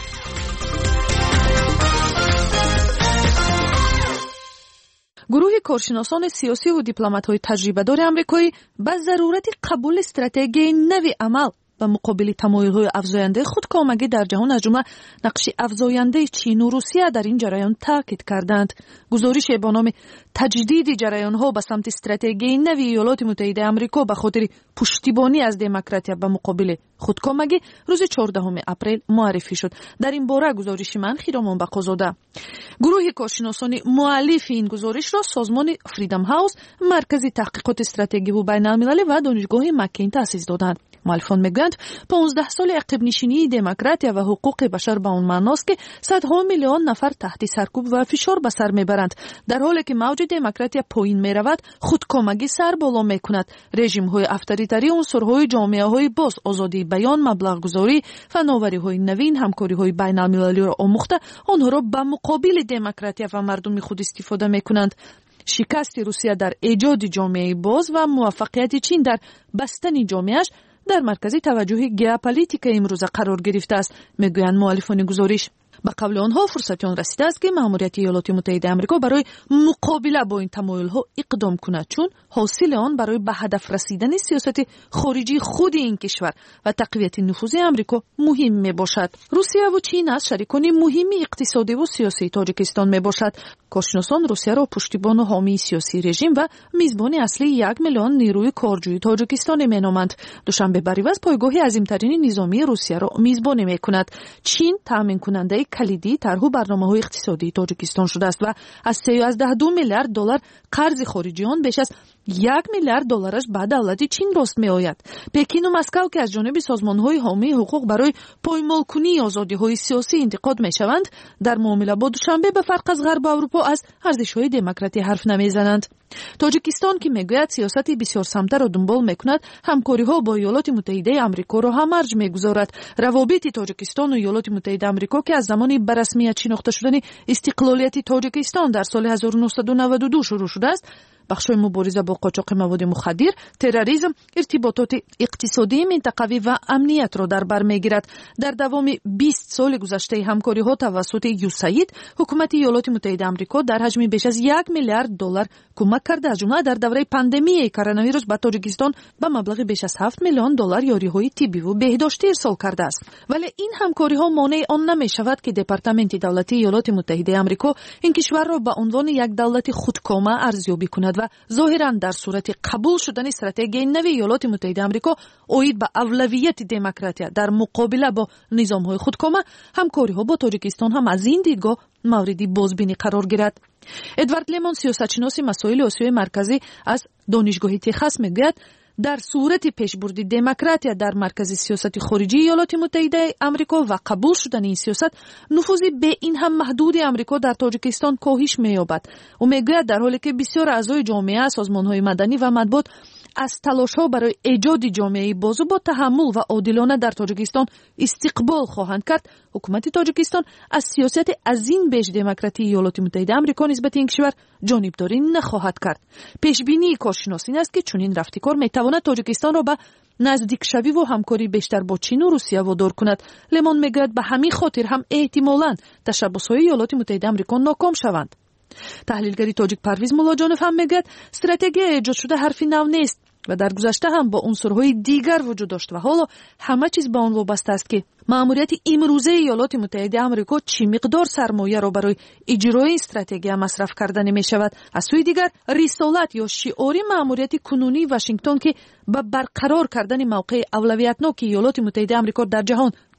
Speaker 20: گروه کارشناسان سیاسی و دیپلمات‌های تجربه‌دار آمریکایی با ضرورت قبول استراتژی نوی عمل و مقابل تمایل‌های افزاینده خودکامگی در جهان از جمله نقش افزاینده چین و روسیه در این جریان تاکید کردند. گزارش با نام تجدید جریان‌ها به سمت استراتژی نوی ایالات متحده آمریکا به خاطر پشتیبانی از دموکراسی به مقابل خودکامگی روز چهاردهم اپریل معرفی شد. در این باره گزارش من خیرامان بقازاده. گروه کارشناسان مؤلف این گزارش را سازمان فریدم هاوس، مرکز تحقیقات استراتژی و بین‌المللی و دانشگاه مکین تأسیس دادند. مؤلفان میگویند پانزده سال عقب نشینی دموکراسی و حقوق بشر به اون معناست که صدها میلیون نفر تحت سرکوب و فشار به سر میبرند. در حالی که موج دموکراسی پایین میرود، خودکامگی سر بالا میکند. رژیم های افطاریتری، عنصرهای جامعه های باز، آزادی بیان، مبلغ گذاری، فناوری های نوین، همکاری های بین المللی را آموخته آنها را به مقابل دموکراسی و مردم خود استفاده میکنند. شکست روسیه در ایجاد جامعه باز و موفقیت چین در بستن جامعهش در مرکز توجه ژئوپلیتیک امروز قرار گرفته است، میگویند مؤلفان گزارش. به قول آنها فرصت آن رسیده است که مأموریت ایالات متحده آمریکا برای مقابله با این تمایل‌ها اقدام کند، چون حاصل آن برای به هدف رسیدن سیاست خارجی خود این کشور و تقویت نفوذ آمریکا مهم میباشد. روسیه و چین از شریکان مهم اقتصادی و سیاسی تاجیکستان میباشد. کارشناسان روسیه را پشتیبان و حامی سیاسی رژیم و میزبان اصلی یک میلیون نیروی کارجوی تاجیکستان مینامند. دوشنبه بریوز پایگاه عظیمترین نظامی روسیه را میزبانی میکند. چین تامین کننده کلیدی طرح برنامه‌های اقتصادی تاجیکستان شده است و از سیزده میلیارد دلار قرض خارجی آن بیش از یک میلیارد دلارش به دولت چین راست میآید. پکین و مسکو که از جانب سازمان‌های حامی حقوق برای پایمال کنی آزادی‌های سیاسی انتقاد می‌شوند، در معامله با دوشنبه به فرق از غرب اروپا از ارزش‌های دموکراسی حرف نمی‌زنند. تاجیکستان که میگوید سیاست بسیار سمته را دنبال میکند، همکاری‌ها با ایالات متحده آمریکا را همارج میگذارد. روابط تاجیکستان و ایالات متحده آمریکا که از زمان به رسمیت شناخته شدن استقلالیت تاجیکستان در سال هزار و نهصد و نود و دو شروع شده است، بخشای مبارزه با قاچاق مواد مخدر، تروریسم، ارتباطات اقتصادی منطقوی و امنیت را در بر میگیرد. در دوام بیست سال گذشته همکاری‌ها توسط یوساید، حکومت ایالات متحده آمریکا در حجم بیش از یک میلیارد دلار کمک کرده، از جمله در دوره پاندمی کرونا ویروس به تاجیکستان به مبلغ بیش از هفت میلیون دلار یاری‌های طبی و بهداشتی ارسال کرده است. ولی این همکاری‌ها مانع آن نمی‌شود که دپارتمنت دولتی ایالات متحده آمریکا این کشور را به عنوان یک دولت خودکامه ارزیابی کند و ظاهراً در صورت قبول شدن استراتژی نوی ایالات متحده آمریکا اوید به اولویت دموکراسی در مقابله با نظام‌های خودکامه، همکاری‌ها با تاجیکستان هم از این دیدگاه موردی بازبینی قرار گیرد. ادوارد لیمون، سیاستشناس مسائل آسیای مرکزی از دانشگاه تگزاس میگوید در صورت پیشبرد دموکراسی در مرکز سیاست خارجی ایالات متحده آمریکا و قبول شدن این سیاست، نفوذ به این هم محدود آمریکا در تاجیکستان کاهش می‌یابد. او میگوید در حالی که بسیار اعضای جامعه، سازمان‌های مدنی و مطبوعات از تلاش‌ها برای ایجاد جامعه باز و با تحمل و عادلانه در تاجیکستان استقبال خواهند کرد، حکومت تاجیکستان از سیاست از این بیش دموکراتی ایالات متحده آمریکا نسبت این کشور جانبداری نخواهد کرد. پیشبینی کارشناس این است که چنین رفتار میتواند تاجیکستان را به نزدیک شوی و همکاری بیشتر با چین و روسیه وادار کند. لیمون میگوید به همین خاطر هم احتمالاً تشبس‌های ایالات متحده آمریکا ناکام شوند. تحلیلگری تاجیک پرویز ملاجانوف هم میگوید استراتژی ایجاد شده حرفی نو نیست و در گذشته هم با عنصرهای دیگر وجود داشت و حالا همه چیز به آن وابسته است که مأموریت امروزه ایالات متحده آمریکا چی مقدار سرمایه را برای اجرای استراتژی مصرف کردن می شود. از سوی دیگر رسالت یا شعار مأموریت کنونی واشنگتن که به برقرار کردن موقع اولویتناک ایالات متحده آمریکا در جهان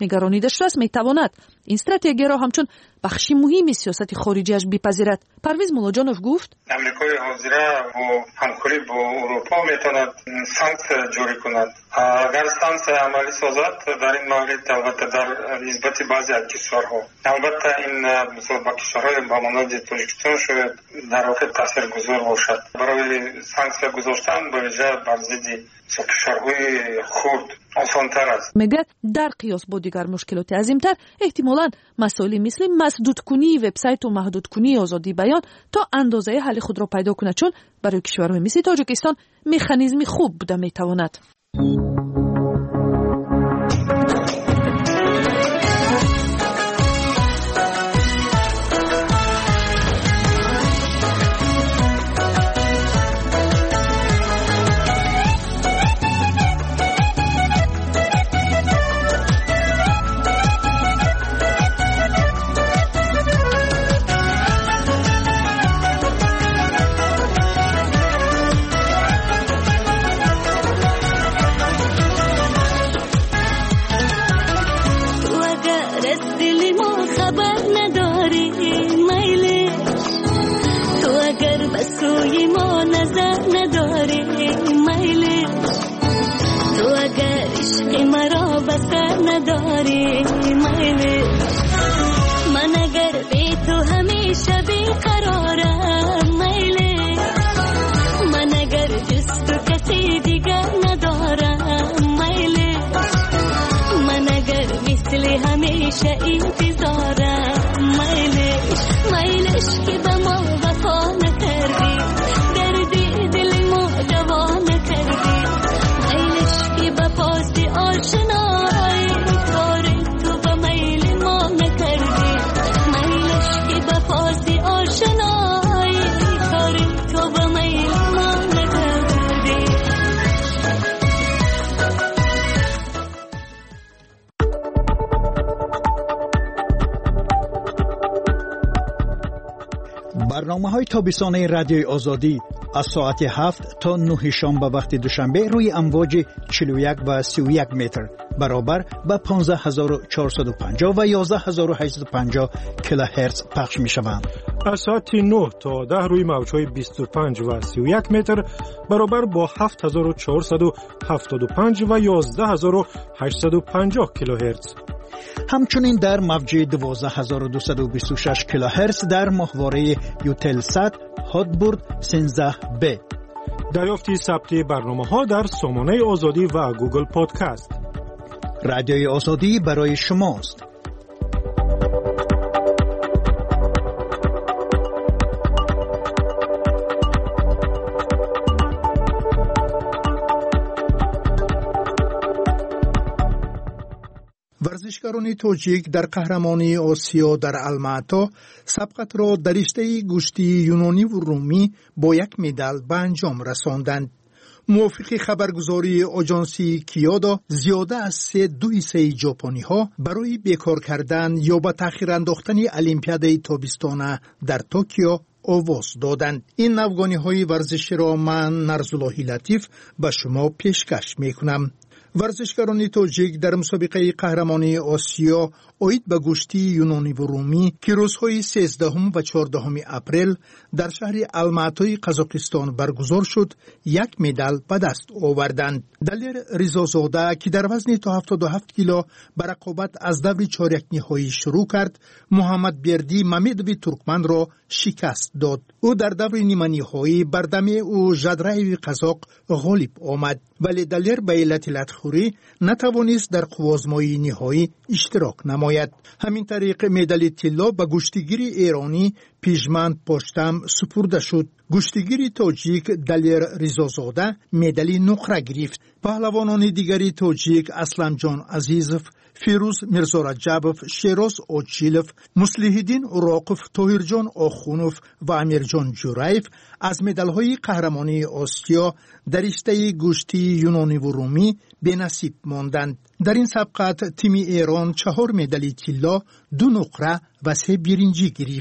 Speaker 20: نگرانی داشته است میتواند این استراتژی را همچون بخشی مهمی سیاست خارجیش بپذیرد. پرویز مولاجانوف گفت
Speaker 3: امریکای حاضره با همکاری با اروپا میتواند سانکسیون جاری کند. اگر سانکسیون عملی سازد در این مورد البته در نسبت بعضی از کشورها البته این مثلا با کشورهای با مانند تاجیکستان شاید در واقع تاثیرگذار باشد. برای سانکسیون گذاشتن به ویژه بر ضد کشورهای خرد آسان‌تر است.
Speaker 20: میگه در قیاس با دیگر مشکلات عظیم‌تر احتمالاً مسائلی مثل مسدود کنی وبسایت و محدود کنی آزادی بیان تا اندازه حل خود را پیدا کند، چون برای کشورهای مثل تاجیکستان مکانیزمی خوب بوده میتواند.
Speaker 5: برنامه‌های تابستانه رادیوی آزادی از ساعت هفت تا نه شام به وقت دوشنبه روی امواج چهل و یک و سی و یک متر برابر با پانزده هزار و چهارصد و پنجاه و یازده هزار و هشتصد و پنجاه کیلوهرتز پخش می‌شوند.
Speaker 2: از ساعت نه تا ده روی موج‌های بیست و پنج و سی و یک متر برابر با هفت هزار و چهارصد و هفتاد و پنج و یازده هزار و هشتصد و پنجاه کیلوهرتز.
Speaker 5: همچنین در موج دوازده هزار و دویست و بیست و شش کیلوهرتز در ماهواره یوتلسات هاتبورد سیزده بی.
Speaker 2: دریافت ثبت برنامه‌ها در سامانه آزادی و گوگل پادکست.
Speaker 5: رادیوی آزادی برای شماست.
Speaker 22: ورزشکاران توجیک در قهرمانی آسیا در الماتا سبقت را در رشته گوشتی یونانی و رومی با یک مدال به انجام رساندند. موافق خبرگزاری آژانسی کیودا زیاده از سه دو حصه ژاپنی ها برای بیکار کردن یا به تأخیر انداختن المپیاد تابستان در توکیو آواز دادند. این افغانی های ورزشی را من نرزاللهی لطیف به شما پیشکش می کنم. ورزشکاران تاجیک در مسابقه قهرمانی آسیا اوید به گوشتی یونانی و رومی که روزهای سیزدهم و چهاردهم اپریل در شهر الماتای قزاقستان برگزار شد یک مدال به دست آوردند. دلیر ریزازاده که در وزن تا هفتاد و هفت کیلو به رقابت از دور چهارک نهایی شروع کرد، محمد بیردی ممدوی ترکمن را شکست داد. او در دور نیمه نهایی بر دم او ژدرایو قزاق غالب آمد، ولی دلیر به علت لطخوری نتوانست در قوازمایی نهایی اشتراک نماید. همین طریق مدال طلا به گوشتگیر ایرانی پیشمند پاشتم سپرده شد. گوشتگیر تاجیک دلیر ریزازاده مدال نقره گرفت. پهلوانان دیگری تاجیک اسلمجان عزیزов، فیروز میرزا رجبov، شیراز آچیلov، مصلح‌الدین راقف، طاهرجان آخونوف و امیرجان جورایف از مدال‌های قهرمانی آسیا در رشته گوشتی یونانی و رومی به نصیب ماندند. در این سبقت تیم ایران چهار مدال طلا، دو نقره و سه برنجی گرفت.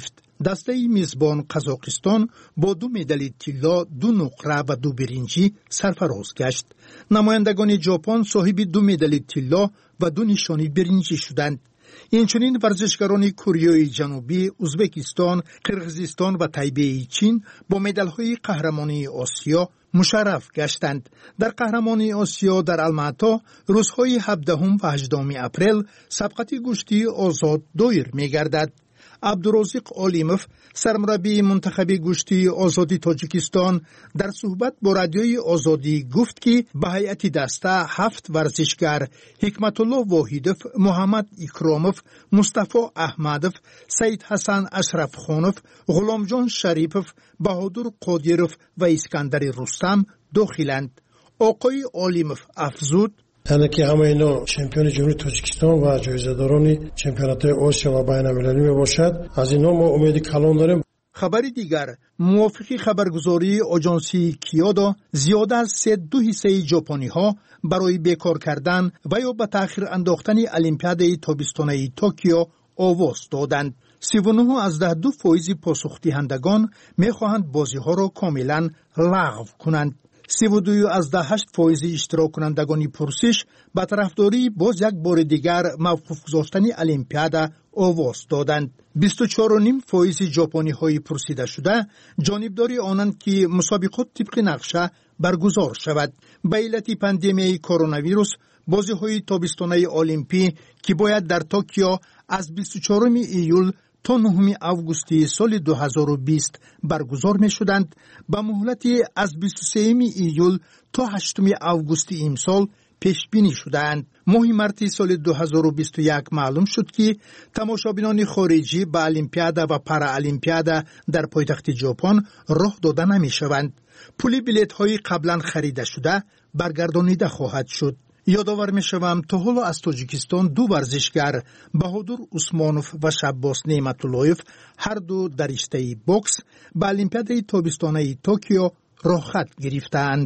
Speaker 22: دسته میزبان قزاقستان با دو مدال طلا، دو نقره و دو برنجی سرفراز گشت. نمایندگان ژاپن صاحب دو مدال طلا و دو نشانی برنجی شدند. اینچنین ورزشکاران کره جنوبی، ازبکستان، قرقیزستان و تایبه چین با مدال‌های قهرمانی آسیا مشرف گشتند. در قهرمانی آسیا در الماتا روزهای هفدهم و هجدهم اپریل سبقت گشتی آزاد دایر می‌گردد. عبدالرازق علیموف سرمربی منتخب گشتی آزادی تاجیکستان در صحبت با رادیوی آزادی گفت که به هیئت دسته هفت ورزشکار حکمت الله واحدوف، محمد اکراموف، مصطفی احمدوف، سید حسن اشرف خانوف، غلام جان شریفوف، بهادر قادیروف و اسکندر رستم داخلند. آقای علیموف افزود:
Speaker 7: یعنی که همه اینا چمپیون جمهوری تاجیکستان و جایزه‌داران چمپیونات آسیا و بین‌المللی میباشد. از اینا ما امید کلان داریم.
Speaker 22: خبری دیگر، موافق خبرگزاری آژانسی کیودا، زیاده از سه دو حصه ژاپنی ها برای بیکار کردن و یا به تأخیر انداختن المپیاد تابستانه توکیو آواز دادند. سی و نه از ده دو فایز پاسخ دهندگان میخواهند بازی ها را کاملا لغو کنند. سی و دو از ده هشت فایز اشتراک کنندگانی پرسش به طرفداری باز یک بار دیگر موقوف گذاشتن المپیاد آواز دادند. بیست و چهار و نیم فایز ژاپنی های پرسیده شده جانبداری آنند که مسابقات طبق نقشه برگزار شود. به علت پاندمی کرونا ویروس بازی های تابستانه المپی که باید در توکیو از بیست و چهارم ایول تا نهم آگوست سال دو هزار و بیست برگزار می شدند، به مهلت از بیست و سوم ایول تا هشتم آگوست امسال پیش بینی شدند. ماه مارس سال دو هزار و بیست و یک معلوم شد که تماشابینان خارجی به المپیاد و پارا المپیاد در پایتخت ژاپن راه داده نمی شوند. پول بلیط های قبلا خریده شده برگردانیده خواهد شد. یادآور می شوم تا حالا از تاجیکستان دو ورزشکار بهادر عثمانوف و شباس نعمت‌اللهیف هر دو در رشته بوکس به المپیاد تابستانه توکیو راه خط گرفتند.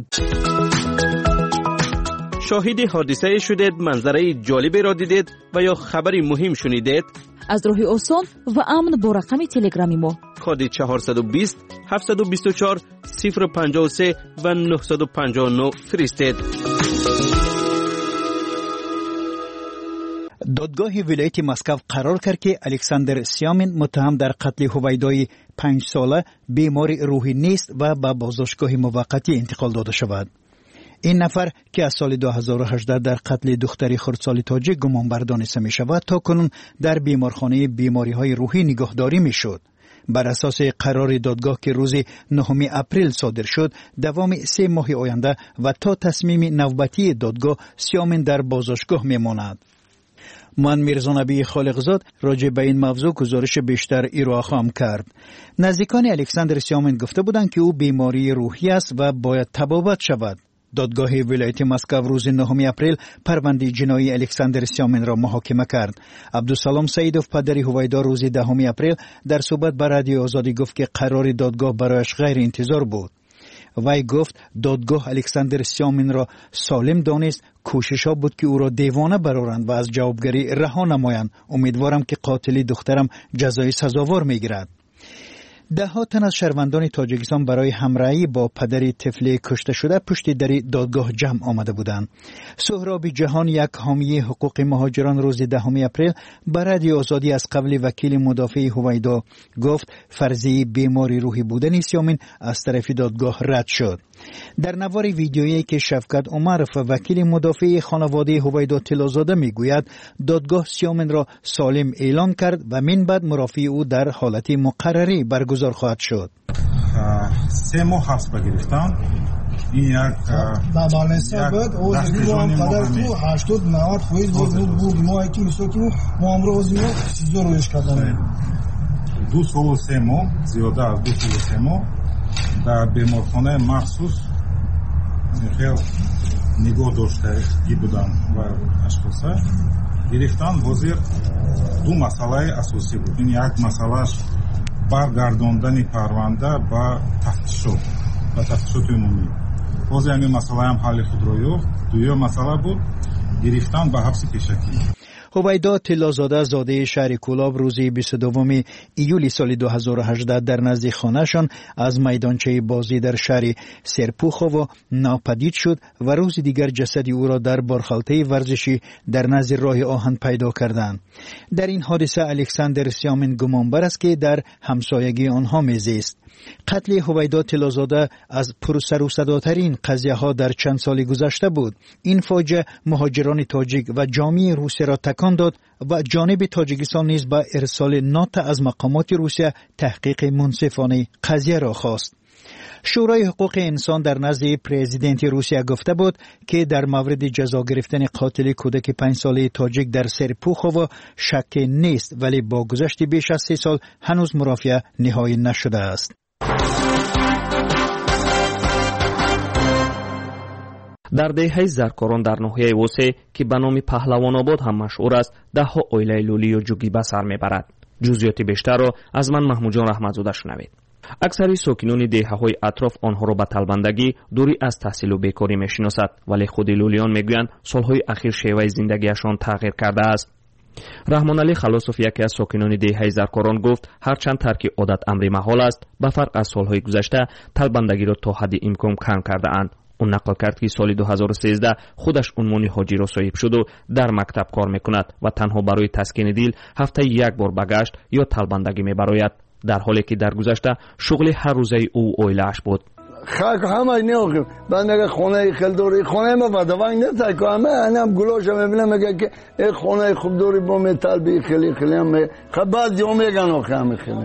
Speaker 18: شاهد حادثه شدید، منظره جالبی را دیدید و یا خبری مهم شنیدید؟
Speaker 20: از راه آسان و امن با رقم تلگرامی ما
Speaker 18: کد چهارصد و بیست هفتصد و بیست و چهار صفر و پنجاه و سه و نهصد و پنجاه و نه فرستید.
Speaker 5: دادگاه ولایت مسکو قرار کرد که الکساندر سیامین متهم در قتل هویدای پنج ساله بیمار روحی نیست و به بازداشتگاه موقتی انتقال داده شود. این نفر که از سال دو هزار و هجده در قتل دختری خردسال تاجیک گمانبر دانسته می شود تا کنون در بیمارخانه بیماری های روحی نگهداری می شد. بر اساس قرار دادگاه که روز نهم اپریل صادر شد، دوام سه ماه آینده و تا تصمیم نوبتی دادگاه سیامین در بازداشتگاه می ماند. من میرزا نبی خالقزاد راجع به این موضوع گزارش بیشتر ارائه خواهم کرد. نزدیکان الکساندر سیامین گفته بودند که او بیماری روحی است و باید تبابت شود. دادگاه ولایت مسکو روز نهم اپریل پرونده جنایی الکساندر سیامین را محاکمه کرد. عبدالسلام سیدوف پدر هویدا روز دهم اپریل در صحبت با رادیو آزادی گفت که قرار دادگاه برایش غیر انتظار بود. وی گفت دادگاه الکساندر سیامین را سالم دانست، کوشش ها بود که او را دیوانه برآورند و از جوابگری رها نمایند. امیدوارم که قاتل دخترم جزای سزاوار میگیرد. ده ها تن از شهروندان تاجیکستان برای همراهی با پدر طفل کشته شده پشت در دادگاه جمع آمده بودند. سهراب جهان، یک حامی حقوق مهاجران، روز دهم اپریل به رادیو آزادی از قبل وکیل مدافع هویدا گفت فرضیه بیماری روحی بودن سیامین از طرف دادگاه رد شد. در نوار ویدیویی که شفقت عمرف وکیل مدافع خانواده هویدا اطلاع داده میگوید دادگاه سیامین را سالم اعلام کرد و من بعد مرافع او در حالت مقرری برگزار خواهد شد.
Speaker 8: سه ماه حبس گرفتن. این یک
Speaker 21: در بالنسا بود او دیوان قدر تو هشتاد نود فایز بود بود ما کی میسوتیم ما امروز ما سیزده روش کردن.
Speaker 8: دو سال و سه ماه زیاده از دو سال و سه ماه در بیمارخانه مخصوص خیلی نگاه داشته ای بودن و اشخاصه گرفتن. بازی دو مسئله اساسی بود. این یک مسئلهش برگرداندن پرونده به تفتیشات و تفتیشات عمومی. بازی همین مسئله هم حل خود را یافت. دویم مسئله بود گرفتن به حبس پیشکی.
Speaker 5: هویدا طلازاده زاده شهر کولاب روز بیست و دوم ایولی سال دو هزار و هجده در نزد خانه‌شان از میدانچه بازی در شهر سرپوخوو ناپدید شد و روز دیگر جسد او را در بارخالته ورزشی در نزد راه آهن پیدا کردند. در این حادثه الکساندر سیامین گمانبر است که در همسایگی آنها میزیست. قتل هویدا طلازاده از پرسر و صداترین قضیه ها در چند سال گذشته بود. این فاجعه مهاجران تاجیک و جامعه روسیه را تکان داد و جانب تاجیکستان نیز با ارسال نات از مقامات روسیه تحقیق منصفانه قضیه را خواست. شورای حقوق انسان در نزد پرزیدنت روسیه گفته بود که در مورد جزا گرفتن قاتل کودک پنج ساله تاجیک در سرپوخوو شک نیست، ولی با گذشت بیش از سه سال هنوز مرافعه نهایی نشده است.
Speaker 6: در دهه زرکاران در ناحیه وسه که به نام پهلوان آباد هم مشهور است، دهها اویله لولی و جوگی به سر میبرد. جزئیات بیشتر را از من محمود جان رحمتزاده شنوید. اکثر ساکنان دهه‌های اطراف آنها را به طلبندگی، دوری از تحصیل و بیکاری میشناسد، ولی خود لولیان میگویند سالهای اخیر شیوه زندگیشان تغییر کرده است. رحمان علی خلاصوف یکی از ساکنان دهه زرکاران گفت هرچند ترک عادت امری محال است، به فرق از سالهای گذشته طلبندگی را تا حد امکان کم کرده اند. اون نقل کرد که سال دو هزار و سیزده خودش عنوان حاجی را صاحب شد و در مکتب کار میکند و تنها برای تسکین دل هفته یک بار به گشت یا طلبندگی میبراید، در حالی که در گذشته شغل هر روزه او اویله‌اش بود.
Speaker 11: خاک همه نیاقیم من میگه خونه خیلی دوری خونه ما بدوانگ نتای که همه انم گلوش میبینم میگه که این خونه خوب دوری با متال بی خیلی خیلی هم خب بعد دیو میگن آخه همه خیلی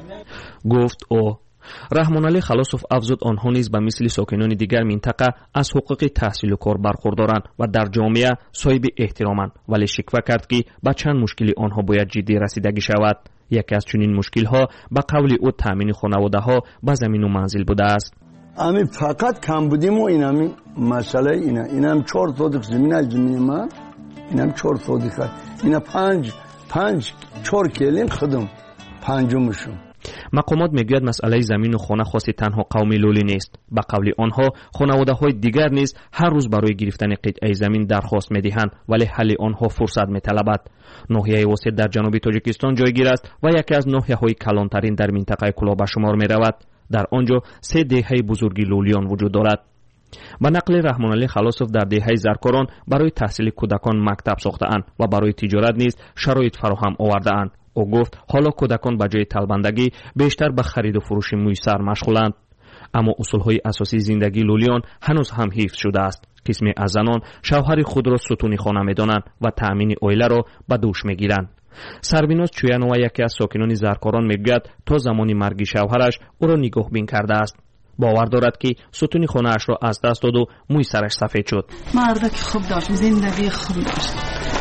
Speaker 6: گفت او. رحمان علی خلاصوف افزود آنها نیز به مثل ساکنان دیگر منطقه از حقوق تحصیل و کار برخوردارند و در جامعه صاحب احترامند، ولی شکوه کرد که به چند مشکلی آنها باید جدی رسیدگی شود. یکی از چنین مشکل‌ها به قول او تامین خانواده‌ها به زمین و منزل بوده است.
Speaker 11: امی فقط کم بودیم و اینم مسئله اینه اینم چهار صدق زمین از زمین من اینم چهار صدق اینا پنج پنج چهار کلیم خودم پنجمشون.
Speaker 6: مقامات میگوید مسئله زمین و خانه خاص تنها قوم لولی نیست. به قول آنها خانواده‌های دیگر نیز هر روز برای گرفتن قطعه زمین درخواست میدهند، ولی حل آنها فرصت میطلبد. ناحیه وسط در جنوب تاجیکستان جایگیر است و یکی از ناحیه‌های کلانترین در منطقه کلا به شمار میرود. در آنجا سه دهه بزرگی لولیان وجود دارد. با نقل رحمان علی خلاصوف در دهه زرکاران برای تحصیل کودکان مکتب ساخته‌اند و برای تجارت نیز شرایط فراهم آورده‌اند. او گفت حالا کودکان به جای طلبندگی بیشتر به خرید و فروش مویسر مشغولند. اما اصولهای اساسی زندگی لولیان هنوز هم حفظ شده است. قسمی از زنان شوهر خود را ستون خانه می‌دانند و تأمین اویله را به دوش می‌گیرند. سربیناز چویانوا یکی از ساکنان زرکاران میگوید تا زمان مرگ شوهرش او را نگاهبین کرده است. باور دارد که ستون خانه اش را از دست داد و موی سرش سفید شد.
Speaker 23: مردک خوب داشت، زندگی خوب داشت.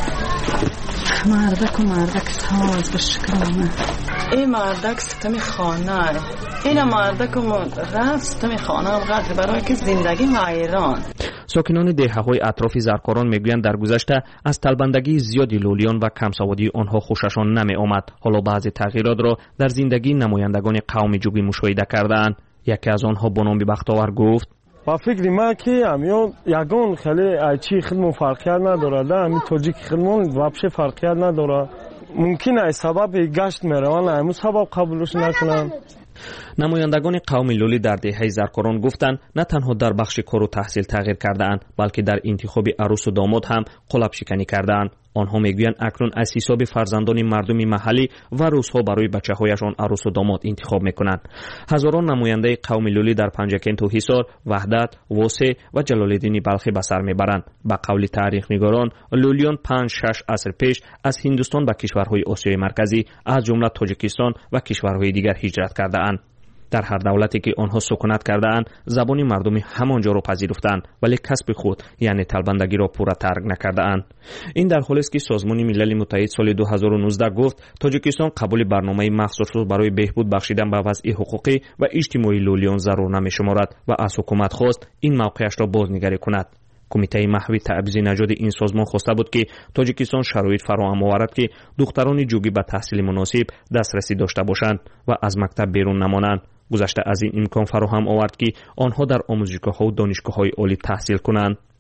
Speaker 23: مردک و مردک ساز بشکرانه. این مردک ستم خانه این مردک و رفت ستم خانه هم قدر برای که زندگی ویران.
Speaker 6: ساکنان دهه‌های اطراف زرکاران میگویند در گذشته از طلبندگی زیادی لولیان و کمسوادی آنها خوششان نمی آمد. حالا بعضی تغییرات را در زندگی نمایندگان قوم جوگی مشاهده کردند. یکی از آنها با نام بختاور گفت
Speaker 24: با فکر ما که امیون یگان خیلی چی خیلی فرقیت نداره، همین تاجیک خیلی واپس فرقیت نداره. ممکنه سبب گشت میروان همون سبب قبولش نکنن.
Speaker 6: نمایندگان قوم لولی در دهه زرکاران گفتند نه تنها در بخش کار و تحصیل تغییر کرده اند، بلکه در انتخاب عروس و داماد هم قلاب شکنی کرده اند. آنها میگویند اکنون از حساب فرزندان مردم محلی و روزها برای بچه‌هایشان عروس و داماد انتخاب میکنند. هزاران نماینده قوم لولی در پنجکن و حصار، وحدت، وسه و جلالالدین بلخی به سر میبرند. به قول تاریخ‌نگاران لولیان پنج شش عصر پیش از هندوستان به کشورهای آسیای مرکزی از جمله تاجیکستان و کشورهای دیگر هجرت کرده اند. در هر دولتی که آنها سکونت کرده اند زبان مردمی همانجا را پذیرفتند، ولی کسب خود یعنی طلبندگی را پورا ترک نکرده اند. این در حالی است که سازمان ملل متحد سال دو هزار و نوزده گفت تاجیکستان قبول برنامه مخصوص برای بهبود بخشیدن به وضع حقوقی و اجتماعی لولیان ضرور نمی‌شمارد و از حکومت خواست این موقعش را بازنگری کند. کمیته محوی تعبیض نژاد این سازمان خواسته بود که تاجیکستان شرایط فراهم آورد که دختران جوگی به تحصیل مناسب دسترسی داشته باشند و از مکتب بیرون نمانند. گذشته از این امکان فراهم آورد که آنها در آموزشگاه‌ها و دانشگاه‌های عالی تحصیل کنند.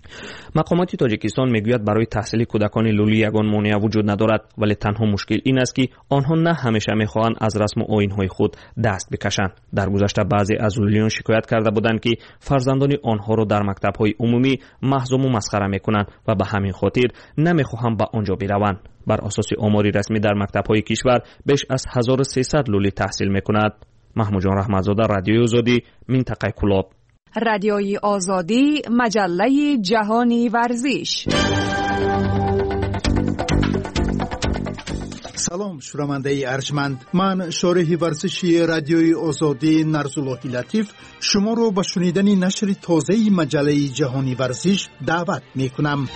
Speaker 6: مقامات تاجیکستان میگوید برای تحصیل کودکان لولی یگان مانع وجود ندارد، ولی تنها مشکل این است که آنها نه همیشه میخواهند از رسم و آیین‌های خود دست بکشند. در گذشته بعضی از لولیان شکایت کرده بودند که فرزندان آنها را در مکتب‌های عمومی محضوم و مسخره میکنند و به همین خاطر نمیخواهند به آنجا بروند. بر اساس آماری رسمی در مکتب‌های کشور بیش از هزار و سیصد لولی تحصیل میکند. محمود جان رحمتزاده، رادیوی آزادی، منطقه کلاب.
Speaker 9: رادیوی آزادی، مجله جهانی ورزش.
Speaker 22: سلام شنونده ارجمند، من شارح ورزشی رادیوی آزادی نرزالله لطیف شما رو به شنیدن نشر تازه مجله جهانی ورزش دعوت می کنم.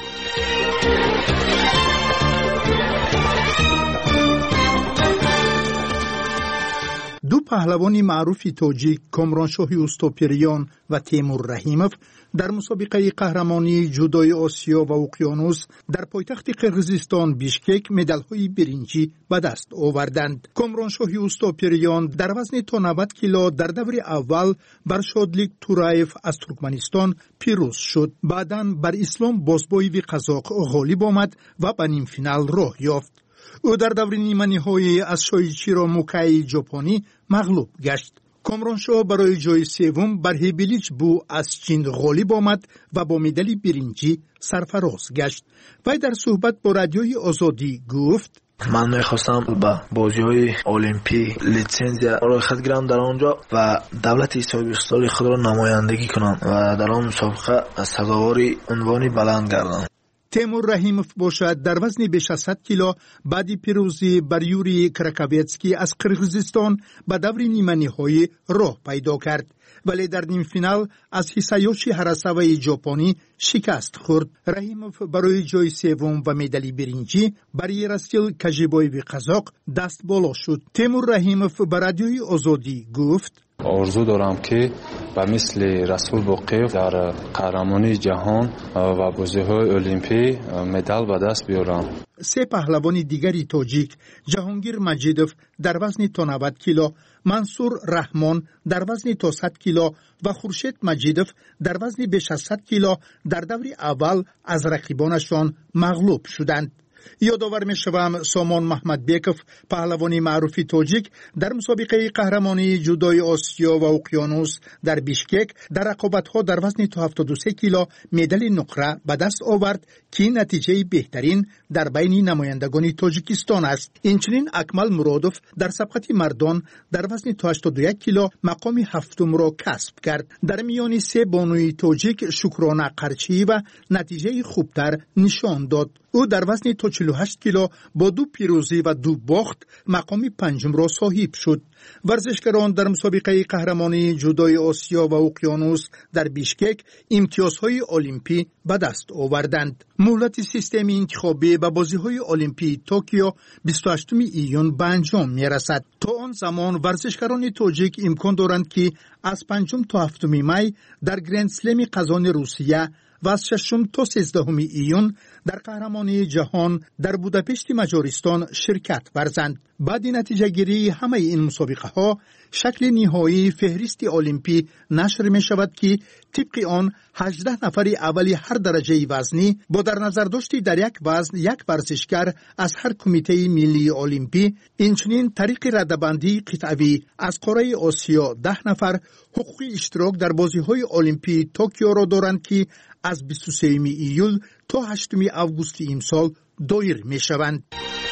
Speaker 22: دو پهلوان معروف تاجیک کامرانشاه اوستوپیریان و تیمور رحیموف در مسابقه قهرمانی جودوی آسیا و اقیانوس در پایتخت قرقیزستان بیشکک مدال‌های برنجی به دست آوردند. کامرانشاه اوستوپیریان در وزن تا نود کیلو در دور اول بر شادلیک تورایف از ترکمنستان پیروز شد. بعداً بر اسلام بازبایوی قزاق غالب آمد و به نیم فینال راه یافت. او در دور نیمه‌نهایی از شویچیرو موکای ژاپنی مغلوب گشت. کامرانشاه برای جای سوم بر هیبلیچ بو از چین غالب آمد و با مدال برنجی سرفراز گشت. وی در صحبت با رادیوی آزادی گفت:
Speaker 10: من میخواستم با بازی های المپی لیسانسیا را خود گیرم در آنجا و دولت اسرائیل خود را نمایندگی کنم و در آن مسابقه سزاوار عنوانی بلند گردم.
Speaker 22: تیمور رحیموف باشد در وزن بیش از صد کیلو بعد پیروزی بر یوری کراکویتسکی از قرقیزستان به دور نیمه نهایی راه پیدا کرد، ولی در نیم فینال از هیسایوشی هاراساوای ژاپنی شکست خورد. رحیموف برای جای سوم و مدال برنجی برای راسیل کاژیبایوی قزاق دست بالا شد. تیمور رحیموف به رادیوی آزادی گفت:
Speaker 13: آرزو دارم که به مثل رسول باقیف در قهرمانی جهان و بازی‌های المپی مدال به دست بیارم.
Speaker 22: سه پهلوان دیگری تاجیک، جهانگیر مجیدوف در وزن تا نود کیلو، منصور رحمان در وزن تا صد کیلو و خورشید مجیدوف در وزن بیش از صد کیلو در دور اول از رقیبانشان مغلوب شدند. یادآور می‌شوم سامان محمد بیکوف پهلوانی معروف تاجیک در مسابقه قهرمانی جودوی آسیا و اقیانوس در بیشکک در رقابت‌ها در وزن تا هفتاد و سه کیلو مدال نقره به دست آورد که نتیجه بهترین در بین نمایندگان تاجیکستان است. اینچنین اکمل مرادوف در سبقت مردان در وزن تا هشتاد و یک کیلو مقام هفتم را کسب کرد. در میان سه بانوی تاجیک شکرانه قرچی و نتیجه خوبتر نشان داد. او در وزن تا چهل و هشت کیلو با دو پیروزی و دو باخت مقام پنجم را صاحب شد. ورزشکاران در مسابقه قهرمانی جودوی آسیا و اقیانوس در بیشکک امتیازهای المپی به دست آوردند. مهلت سیستم انتخابی به بازی‌های المپی توکیو بیست و هشتم ایون به انجام می‌رسد. تا آن زمان ورزشکاران تاجیک امکان دارند که از پنجم تا هفتم می در گرند اسلم قزان روسیه و از ششم تا سیزدهم ایون در قهرمانی جهان در بوداپشت مجارستان شرکت ورزند. بعد نتیجه گیری همه این مسابقه ها شکل نهایی فهرست المپی نشر می شود که طبق آن هجده نفر اولی هر درجه وزنی با در نظر داشتی در یک وزن یک ورزشکار از هر کمیته ملی المپی، اینچنین طریق رده‌بندی قطعی از قاره آسیا ده نفر حقوق اشتراک در بازی‌های المپی توکیو را دارند که از بیست و سوم ایول تا هشتم آگوست امسال دایر می شوند.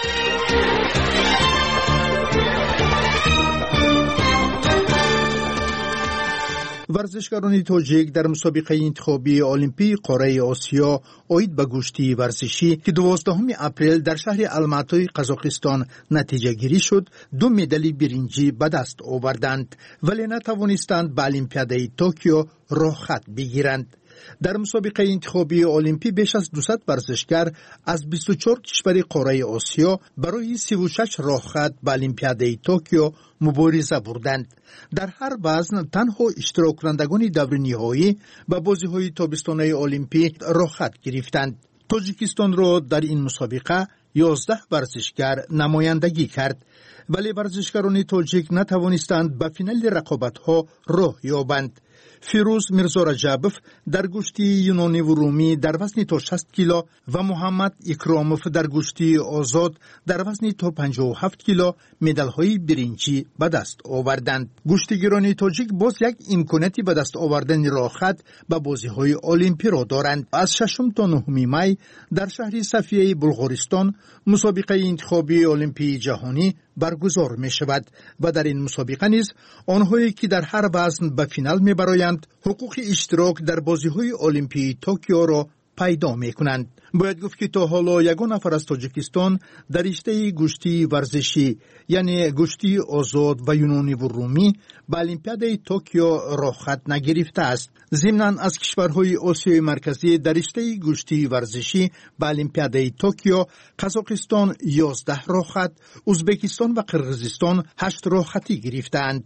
Speaker 22: ورزشکاران تاجیک در مسابقه انتخابی المپی قاره آسیا اید به گشتی ورزشی که دوازدهم اپریل در شهر الماتای قزاقستان نتیجه گیری شد دو مدال برنجی به دست آوردند، ولی نتوانستند به المپیادای توکیو راه خط بگیرند. در مسابقه انتخابی المپی بیش از دویست ورزشکار از بیست و چهار کشور قاره آسیا برای سی و شش راه خط به المپیادای توکیو مبارزه بردند. در هر وزن تنها اشتراک کنندگان دور نهایی به بازی‌های تابستانه المپی راه خط گرفتند. تاجیکستان را در این مسابقه یازده ورزشکار نمایندگی کرد، ولی ورزشکاران تاجیک نتوانستند به فینال رقابت‌ها راه یابند. فیروز میرزا رجبوف در گوشتی یونانی و رومی در وزن تا شصت کیلو و محمد اکراموف در گوشتی آزاد در وزن تا پنجاه و هفت کیلو مدال‌های برنجی به دست آوردند. گوشتگیران تاجیک باز یک امکاناتی به دست آوردن راحت به بازی‌های المپی را دارند. از ششم تا نهم می در شهر صفیه بلغارستان مسابقه انتخابی المپی جهانی برگزار می شود و در این مسابقه نیز آنهایی که در هر وزن به فینال می برآیند حقوق اشتراک در بازی‌های المپی توکیو را پیدا می کنند. باید گفت که تا حالا یگان نفر از تاجیکستان در رشته گوشتی ورزشی یعنی گوشتی آزاد و یونانی و رومی به المپیاد توکیو راه خط نگرفته است. ضمناً از کشورهای آسیای مرکزی در رشته گوشتی ورزشی به المپیاد توکیو قزاقستان یازده راه خط، ازبکستان و قرقیزستان هشت راه خطی گرفتند.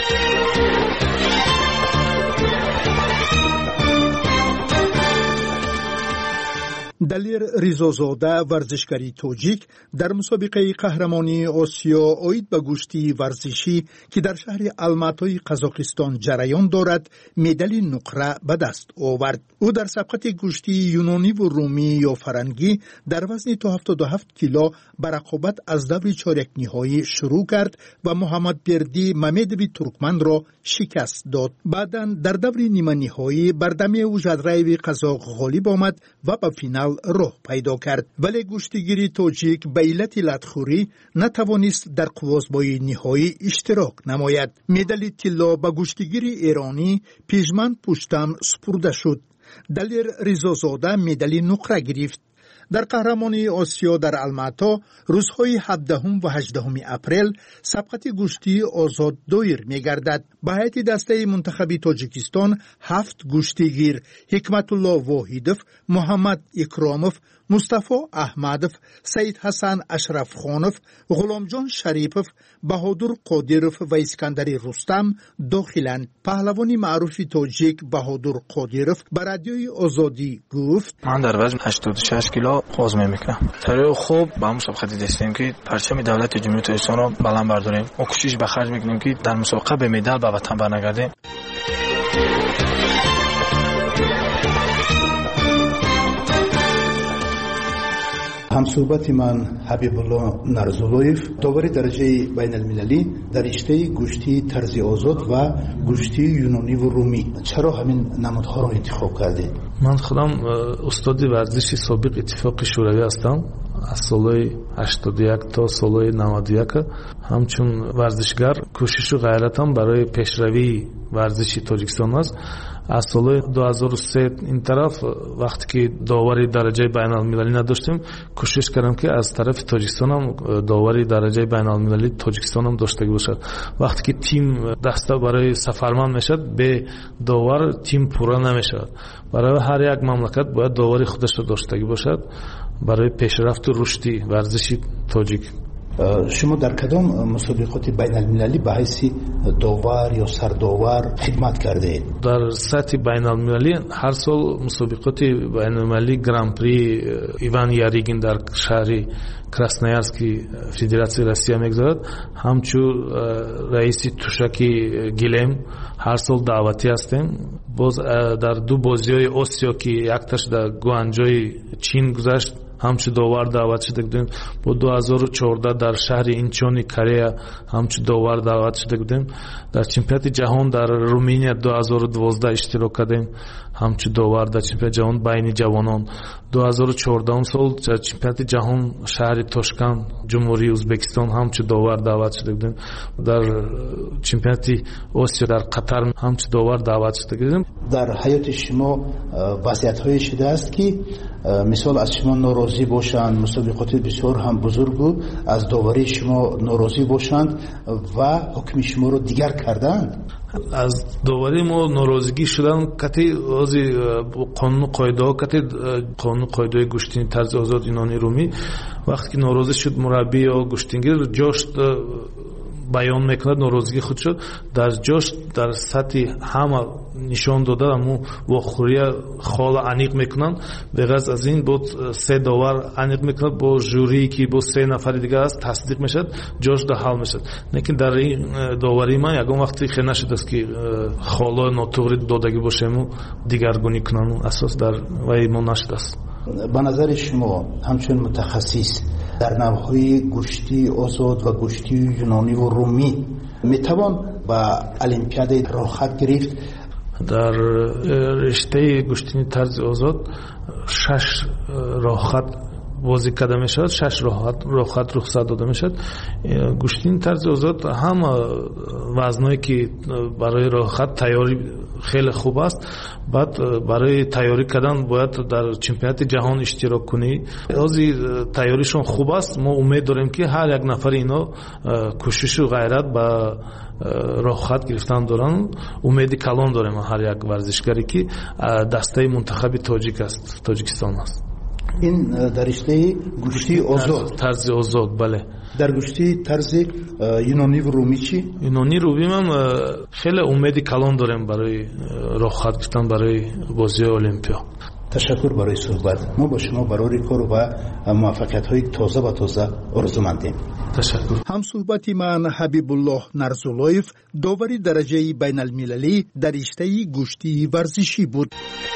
Speaker 22: دلیر ریزازاده ورزشکاری تاجیک در مسابقه قهرمانی آسیا آید به گوشتی ورزشی که در شهر الماتای قزاقستان جریان دارد مدال نقره به دست آورد. او در سبقت گوشتی یونانی و رومی یا فرنگی در وزن تا هفتاد و هفت کیلو به رقابت از دور چهارک نهایی شروع کرد و محمد بردی ممدوی ترکمن را شکست داد. بعداً در دور نیمه نهایی بر دمه وجدرایوی قزاق غالب آمد و به فینال راه پیدا کرد، ولی گوشتگیری تاجیک به علت لطخوری نتوانست در قوازبای نهایی اشتراک نماید. مدال طلا به گوشتگیر ایرانی پیژمن پشتم سپرده شد. دلیر ریزازاده مدال نقره گرفت. در قهرمانی آسیا در الماتا روزهای هفدهم و هجدهم اپریل سبقت گوشتی آزاد دایر می گردد. به هیئت دسته منتخبی تاجیکستان هفت گوشتگیر حکمت الله واحدوف، محمد اکراموف، مصطفی احمدوف، سید حسن اشرف خانوف، غلامجان شریفوف، بهادر قادیروف و اسکندر رستم داخلند. پهلوانی معروف تاجیک بهادر قادیروف به رادیوی آزادی گفت:
Speaker 10: من در وزن هشتاد و شش کیلو قوز میکنم. طریق خوب با مسابقه دستیم که پرچم دولت جمهوری تاجیکستان را بلند برداریم و کوشش به خرج میکنیم که در مسابقه به مدال به وطن برنگردیم.
Speaker 4: همصحبت من حبیب الله نرزولویف، داور درجه بین المللی در رشته گوشتی طرز آزاد و گوشتی یونانی و رومی. چرا همین نمادها را انتخاب کردید؟
Speaker 13: من خودم استاد ورزشی سابق اتفاق شوروی هستم. از سال هشتاد و یک تا سال نود و یک همچون ورزشگر کوشش و غیرتم برای پیشروی ورزشی تاجیکستان است. از سال دو هزار و سه این طرف وقتی که داوری درجه بین المللی نداشتیم کوشش کردم که از طرف تاجیکستان هم داوری درجه بین المللی تاجیکستان هم داشته باشد. وقتی که تیم دسته برای سفرمند میشد به داور تیم پورا نمیشد. برای هر یک مملکت باید داوری خودش را داشته باشد برای پیشرفت و رشدی ورزشی تاجیک.
Speaker 4: شما در کدام مسابقات بین المللی به حیث داور یا سرداور خدمت کرده اید؟
Speaker 13: در سطح بین المللی هر سال مسابقات بین المللی گران پری ایوان یاریگین در شهر کراسنویارسکی فدراسیون روسیه میگذارد. همچون رئیس توشکی گیلم هر سال دعوتی هستیم. باز در دو بازی‌های آسیا که یکتاش در گوانجوی چین گذشت همچون داور دعوت شده بودیم. با دو هزار و چهارده در شهر اینچون کره همچون داور دعوت شده بودیم. در چمپیونات جهان در رومانیا دو هزار و دوازده اشتراک کردیم همچون داور در چمپیونات جهان بین جوانان. دو هزار و چهارده سال در چمپیونات جهان شهر تاشکند جمهوری ازبکستان همچون داور دعوت شده بودیم. در چمپیونات آسیا در قطر همچون داور دعوت شده بودیم.
Speaker 4: در حیات شما وضعیت‌های شده است که مثال از شما ناراضی باشند، مسابقات بسیار هم بزرگ بود، از داوری شما ناراضی باشند و حکم شما رو دیگر کردند.
Speaker 13: از داوری ما ناراضگی شدن کتی از قانون قاعده ها کتی قانون قاعده گوشتین طرز آزاد یونانی رومی وقتی که ناراضی شد مربی یا گوشتینگیر جاش بیان میکند ناراضگی خودشو در جاش در سطح همه نشان داده امو واخوری خال انیق میکنن. بغض از این بود سه داور انیق میکنند با جوری که با سه نفر دیگه است تصدیق میشد جاش ده حل میشد. لیکن در این داوری ما یگان وقتی خیلی نشد است که خالا ناتوری دادگی باشیم دیگرگونی کنن اساس در وی ما نشد است.
Speaker 4: به نظر شما همچون متخصص در نوعهای گوشتی آزاد و گوشتی یونانی و رومی میتوان با المپیاد راحت گرفت؟
Speaker 13: در رشته گوشتی طرز آزاد شش راحت بازی کرده میشد، شش راحت راحت رخصت داده میشد. گوشتین طرز آزاد هم وزنایی که برای راحت تیاری خیلی خوب است. بعد برای تیاری کردن باید در چمپیونات جهان اشتراک کنی. از تیاریشون خوب است. ما امید داریم که هر یک نفر اینا کوشش و غیرت با راحت گرفتن دارن. امید کلان داریم هر یک ورزشکاری که دسته منتخب تاجیک است، تاجیکستان است.
Speaker 4: این در رشته گوشتی آزاد
Speaker 13: طرز آزاد بله.
Speaker 4: در گوشتی طرز یونانی و رومی چی؟
Speaker 13: یونانی رومی هم خیلی امید کلان داریم برای راحت گرفتن برای بازی المپیا.
Speaker 4: تشکر برای صحبت. ما با شما برای کار و موفقیت های تازه و تازه آرزومندیم.
Speaker 13: تشکر.
Speaker 22: هم صحبت من حبیب الله نرزولایف داوری درجه بین المللی در رشته گوشتی ورزشی بود.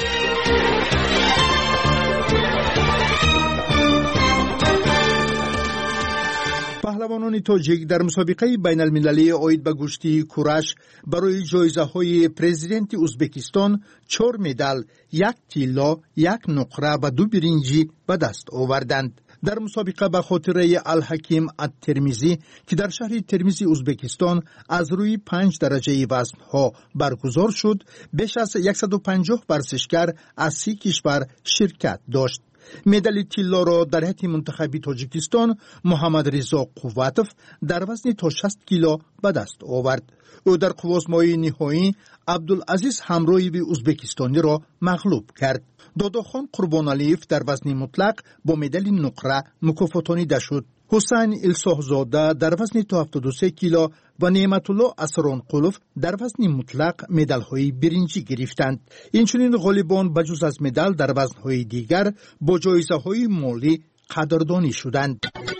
Speaker 22: پهلوانان تاجیک در مسابقه بین المللی آید به گوشتی کورش برای جایزه های پرزیدنت ازبکستان چهار مدال، یک طلا، یک نقره و دو برنجی به دست آوردند. در مسابقه به خاطره الحکیم الترمیزی که در شهر ترمیز ازبکستان از روی پنج درجه وزن ها برگزار شد، بیش از صد و پنجاه ورزشکار از سی کشور شرکت داشت. مدال طلا را در هیئت منتخبی تاجیکستان محمد رضا قوتوف در وزن تا شصت کیلو به دست آورد. او در قوازمای نهایی عبدالعزیز همرویی ازبکستانی را مغلوب کرد. داداخان قربانعلیف در وزن مطلق با مدال نقره مکافاتانیده شد. حسین الساهزاده در وزن تا هفتاد و سه کیلو و نعمت الله اسرانقلوف در وزن مطلق مدال های برنجی گرفتند. اینچنین غالبان بجز از مدال در وزن های دیگر با جایزه های مالی قدردانی شدند.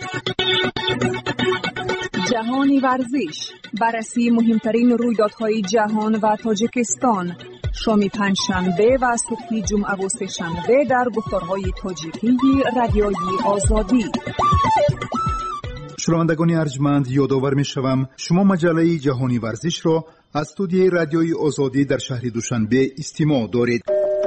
Speaker 9: جهانی ورزش، بررسی مهمترین رویدادهای جهان و تاجیکستان، شام پنجشنبه و صبح جمعه و سه‌شنبه در گفتارهای تاجیکی رادیویی آزادی.
Speaker 22: شنوندگان ارجمند، یادآور می‌شوم شما مجله جهانی ورزش را از استودیوی رادیویی آزادی در شهر دوشنبه استماع دارید.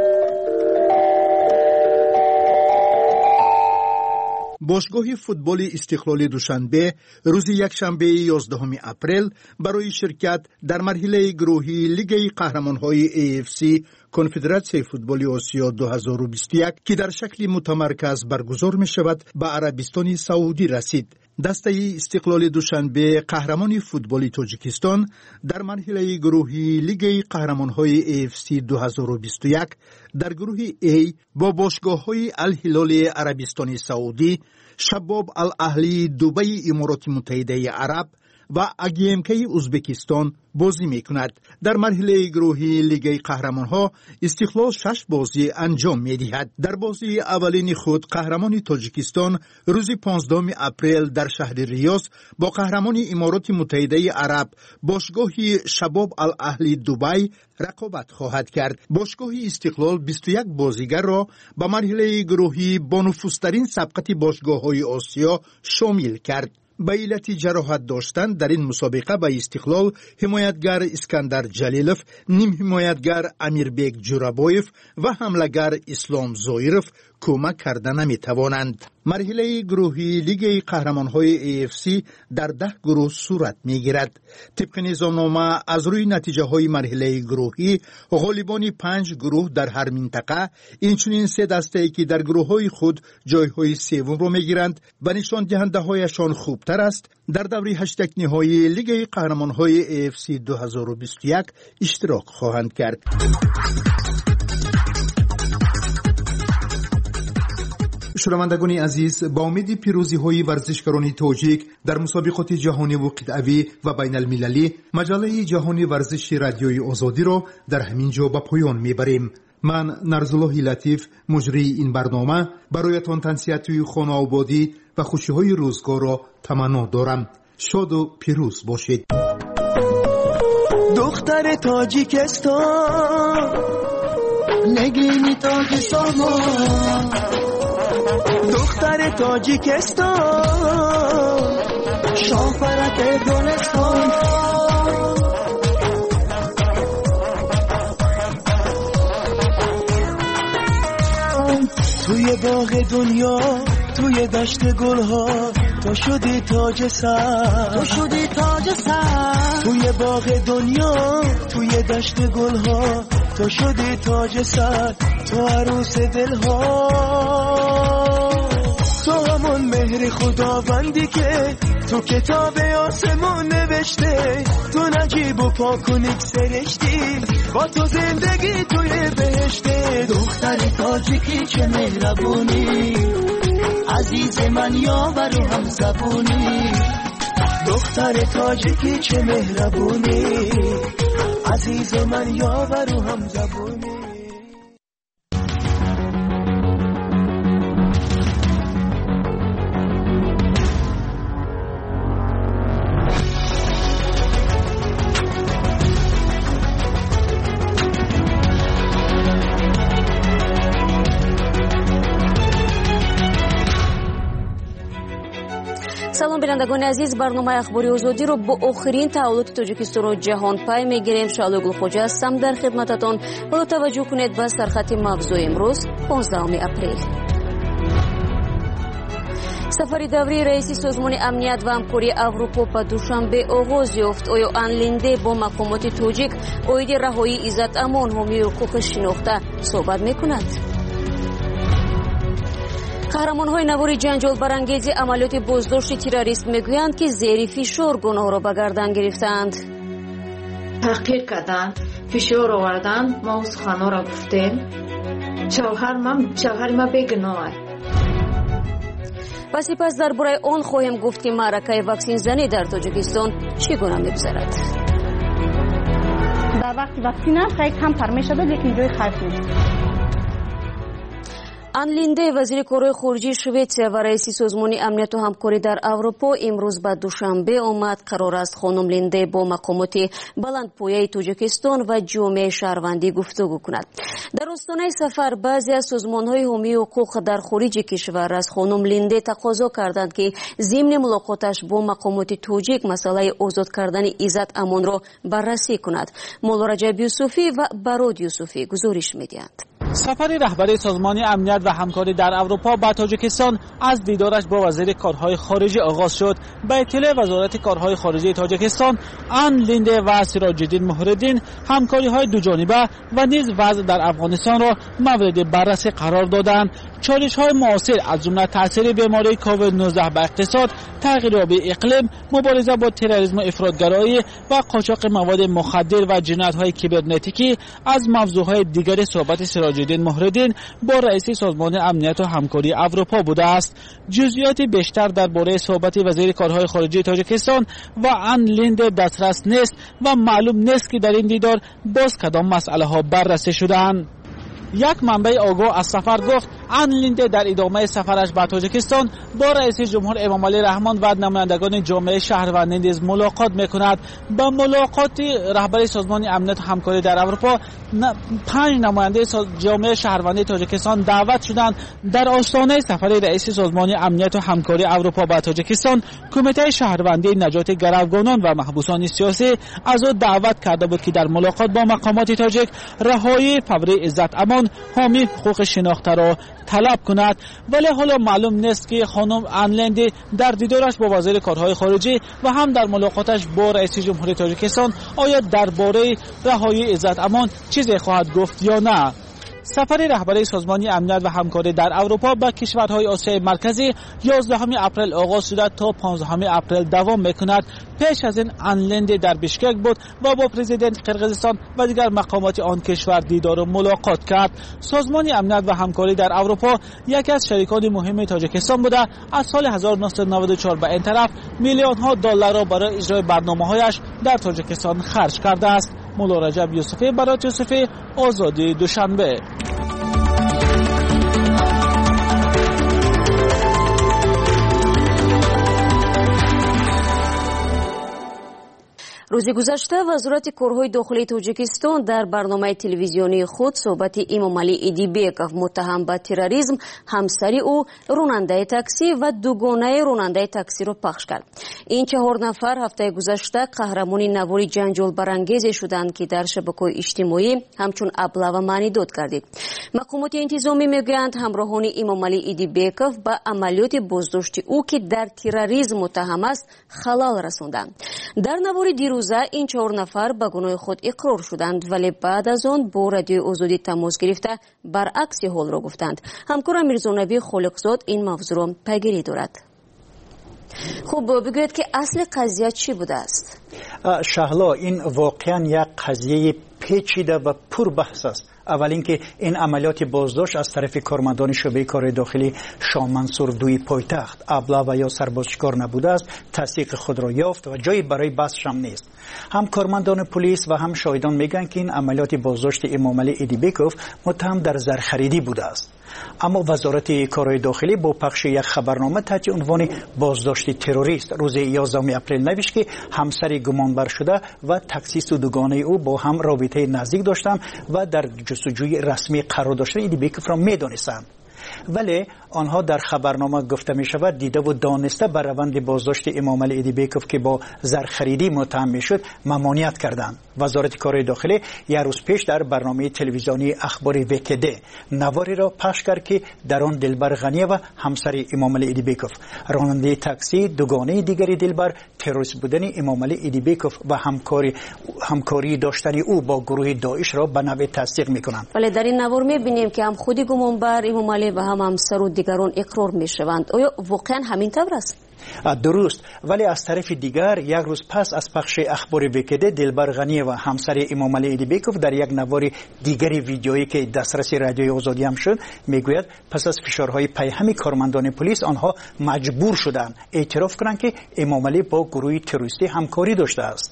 Speaker 22: باشگاه فوتبال استقلال دوشنبه روز یکشنبه یازدهم اپریل برای شرکت در مرحله گروهی لیگ قهرمان‌های ای اف سی کنفدراسیون فوتبال آسیا دو هزار و بیست و یک که در شکل متمرکز برگزار می شود به عربستان سعودی رسید. دسته استقلال دوشنبه قهرمان فوتبال تاجیکستان در مرحله گروهی لیگ قهرمان‌های ای اف سی دو هزار و بیست و یک در گروه A با باشگاه‌های الهلال عربستان سعودی، شباب الاهلی دبی امارات متحده عرب و اگیمکی ازبکستان بازی میکند. در مرحله گروهی لیگ قهرمان‌ها استقلال شش بازی انجام می‌دهد. در بازی اولین خود قهرمان تاجیکستان روز پانزدهم اپریل در شهر ریاض با قهرمان امارات متحده عرب باشگاه شباب الاهلی دبی رقابت خواهد کرد. باشگاه استقلال بیست و یک بازیگر را به مرحله گروهی با نفوذترین سبقت باشگاه‌های آسیا شامل کرد. به علت جراحت داشتن در این مسابقه به استقلال حمایتگر اسکندر جلیلوف، نیم حمایتگر امیربیگ جورابویف و حملهگر اسلام زایروف کمک کرده نمی توانند. مرحله گروهی لیگ قهرمان‌های ای اف سی در ده گروه صورت می‌گیرد. طبق نظامنامه از روی نتیجه‌های مرحله گروهی غالبان پنج گروه در هر منطقه، اینچنین سه دسته که در گروه‌های خود جای‌های سوم را می‌گیرند و نشان دهنده‌هایشان خوبتر است، در دوره هشت نهایی لیگ قهرمان‌های ای اف سی دو هزار و بیست و یک اشتراک خواهند کرد. شنوندگان عزیز، با امید پیروزی های ورزشکاران تاجیک در مسابقات جهانی و قطعوی و بین المللی، مجله جهانی ورزش رادیوی آزادی را در همین جا به پایان میبریم. من نرزالله لطیف مجری این برنامه برایتان تنسیحات خانه آبادی و خوشی های روزگار را تمنا دارم. شاد و پیروز باشید.
Speaker 12: دختر تاجیکستان نگینی تاج سامان، دختر تاجیکستان شاپرک گلستان، توی باغ دنیا توی دشت گلها تو شدی تاج سر، تو شدی تاج سر، توی باغ دنیا توی دشت گلها تو شدی تاج سر، تو عروس دلها، تو همون مهر خداوندی که تو کتاب آسمون نوشته، تو نجیب و پاکونیک سرشتی با تو زندگی توی بهشته. دختر تاجیکی چه مهربونی، عزیز من یاور و هم زبونی، دختر تاجیکی چه مهربونی، عزیز من یاور و هم زبونی.
Speaker 1: салом бинандагони азиз, барномаи ахбори озодиро бо охирин таҳвилоти тоҷикистону ҷаҳонпай мегирем. шаълои гулхоҷа ҳастам дар хидмататон. ҳоло таваҷҷӯҳ кунед ба сархати мавзӯи имрӯз понздаҳуми апрел. сафари даврии раиси созмони амният ва ҳамкории аврупо ба душанбе оғоз ёфт. оё Ан Линде бо мақомоти тоҷик оиди раҳоии Иззат Амон ҳомии ҳуқуқи шинохта суҳбат мекунад. қаҳрамонҳои навори ҷанҷолбарангези амалиёти боздошти террорист мегӯянд, ки зери фишор гуноҳро ба гардан гирифтаанд.
Speaker 23: таҳқиқ карданд, фишор оварданд, мо суханҳоро гуфтем. шавҳари ма бегуноҳ аст.
Speaker 1: ва сипас дар бораи он хоҳем гуфт, ки маъракаи ваксинзанӣ дар тоҷикистон чӣ гуна мегузарад.
Speaker 14: дар вақти ваксина хеле камтар мешавад, лекин ҷои хайф нест.
Speaker 1: Ан Линде, вазири корҳои хориҷии Шветсия ва раиси созмони амнияту ҳамкорӣ дар Аврупо имрӯз ба Душанбе омад. Қарор аст хонум Линде бо мақомоти баландпояи Тоҷикистон ва ҷомеаи шаҳрвандӣ гуфтугӯ кунад. дар остонаи сафар баъзе аз созмонҳои ҳомии ҳуқуқ дар хориҷи кишвар аз хонум Линде тақозо карданд, ки зимни мулоқоташ бо мақомоти тоҷик масъалаи озод кардани Иззат Амонро баррасӣ кунад. Моло Раҷаб Юсуфӣ ва Барод Юсуфӣ гузориш медиҳанд.
Speaker 15: سفر رهبری سازمان امنیت و همکاری در اروپا به تاجیکستان از دیدارش با وزیر کارهای خارجه آغاز شد. به اطلاع وزارت کارهای خارجه تاجیکستان، آن لینده و سراج الدین محردین همکاری‌های دوجانبه و نیز وضع در افغانستان را مورد بررسی قرار دادند. چالش‌های معاصر از جمله تاثیر بیماری کووید نوزده بر اقتصاد، تغییرات اقلیم، مبارزه با تروریسم و افراطگرایی و قاچاق مواد مخدر و جنایت‌های کیبرنتیکی از موضوعهای دیگر صحبت سراج الدین محردین با رئیس سازمان امنیت و همکاری اروپا بوده است. جزئیات بیشتر درباره صحبت وزیر کارهای خارجه تاجیکستان و آن لینده دسترس نیست و معلوم نیست که در این دیدار باز کدام مسئله ها بررسی شده‌اند. یک منبع آگاه از سفر گفت آن لینده در ادامه سفرش به تاجیکستان با رئیس جمهور امامعلی رحمان و نمایندگان جامعه شهروندی نیز ملاقات میکند. با ملاقات رهبر سازمان امنیت و همکاری در اروپا پنج نماینده جامعه شهروندی تاجیکستان دعوت شدند. در آستانه سفر رئیس سازمان امنیت و همکاری اروپا به تاجیکستان، کمیته شهروندی نجات گروگانان و محبوسان سیاسی از او دعوت کرده بود که در ملاقات با مقامات تاجیک رهایی فوری عزت امان حامی حقوق شناخته را طلب کند. ولی حالا معلوم نیست که خانم آن لینده در دیدارش با وزیر کارهای خارجه و هم در ملاقاتش با رئیس جمهوری تاجیکستان آیا درباره رهایی عزت امان چیزی خواهد گفت یا نه. سفر رهبری سازمان امنیت و همکاری در اروپا به کشورهای آسیای مرکزی یازدهم اپریل آغاز شده تا پانزدهم اپریل دوام میکند. پیش از این آن لیند در بیشکک بود و با پرزیدنت قرقیزستان و دیگر مقامات آن کشور دیدار و ملاقات کرد. سازمان امنیت و همکاری در اروپا یکی از شریکان مهم تاجیکستان بوده. از سال هزار و نهصد و نود و چهار به این طرف میلیون ها دلار را برای اجرای برنامه‌هایش در تاجیکستان خرج کرده است. مولا رجب یوسفی، برات یوسفی، آزادی دوشنبه.
Speaker 1: روز گذشته وزارت کارهای داخلی تاجیکستان در برنامه تلویزیونی خود صحبت امامعلی ایدیبکov متهم به تروریسم، همسری او راننده تاکسی و دوگانه راننده تاکسی را پخش کرد. این چهار نفر هفته گذشته قهرمان نواری جنجال برانگیزی شدند که در شبکه‌های اجتماعی همچون ابله معنی داد کردید. مقامات انتظامی میگویند همراهان امامعلی ایدیبکov به عملیات بازداشت او که در تروریسم متهم است خلال رساندند. در نواری دیروز این چهار نفر به گناه خود اقرار شدند، ولی بعد از آن با رادیو آزادی تماس گرفته برعکس حال را گفتند. همکارم میرزانبی خالقزاد این موضوع را پیگیری دارد. خب بگوید که اصل قضیه چی بوده است؟
Speaker 5: شهلا، این واقعا یک قضیه پیچیده و پر بحث است. اول اینکه این عملیات بازداشت از طرف کارمندان شعبه کار داخلی شاه منصور دوی پایتخت ابله و یا سربازشکار نبوده است، تصدیق خود را یافت و جایی برای بحث هم نیست. هم کارمندان پلیس و هم شاهدان میگن که این عملیات بازداشت امامعلی ایدیبکov متهم در زرخریدی بوده است. اما وزارت کارهای داخلی با پخش یک خبرنامه تحت عنوان بازداشت تروریست روز یازدهم اپریل نوشت که همسر گمانبر شده و تاکسیست و دوگانه او با هم رابطه نزدیک داشتند و در جستجوی رسمی قرار داشتن ایدیبکov را میدانستند. ولی آنها در خبرنامه گفته می شود دیده و دانسته بر روند بازداشت امامعلی ایدیبکov که با زرخریدی متهم می شد ممانعت کردند. وزارت کارهای داخلی یک روز پیش در برنامه تلویزیونی اخبار وکده نواری را پخش کرد که در آن دلبر غنیه و همسر امامعلی ایدیبکov راننده تاکسی دوگانه دیگری دلبر تروریست بودن امامعلی ایدیبکov و همکاری همکاری داشتن او با گروه داعش را به نوع تصدیق می کنند.
Speaker 1: ولی در این نوار می بینیم که هم خودی گمانبر امامعلی و هم همسر و دیگران اقرار می شوند. آیا واقعا همین طور است؟
Speaker 5: درست، ولی از طرف دیگر یک روز پس از پخش اخبار وکده دلبر غنی و همسر امامعلی ایدیبکov در یک نوار دیگری ویدیویی که دسترس رادیوی آزادی هم شد میگوید پس از فشارهای پیهمی کارمندان پلیس آنها مجبور شدند اعتراف کنند که امامعلی با گروه تروریستی همکاری داشته است.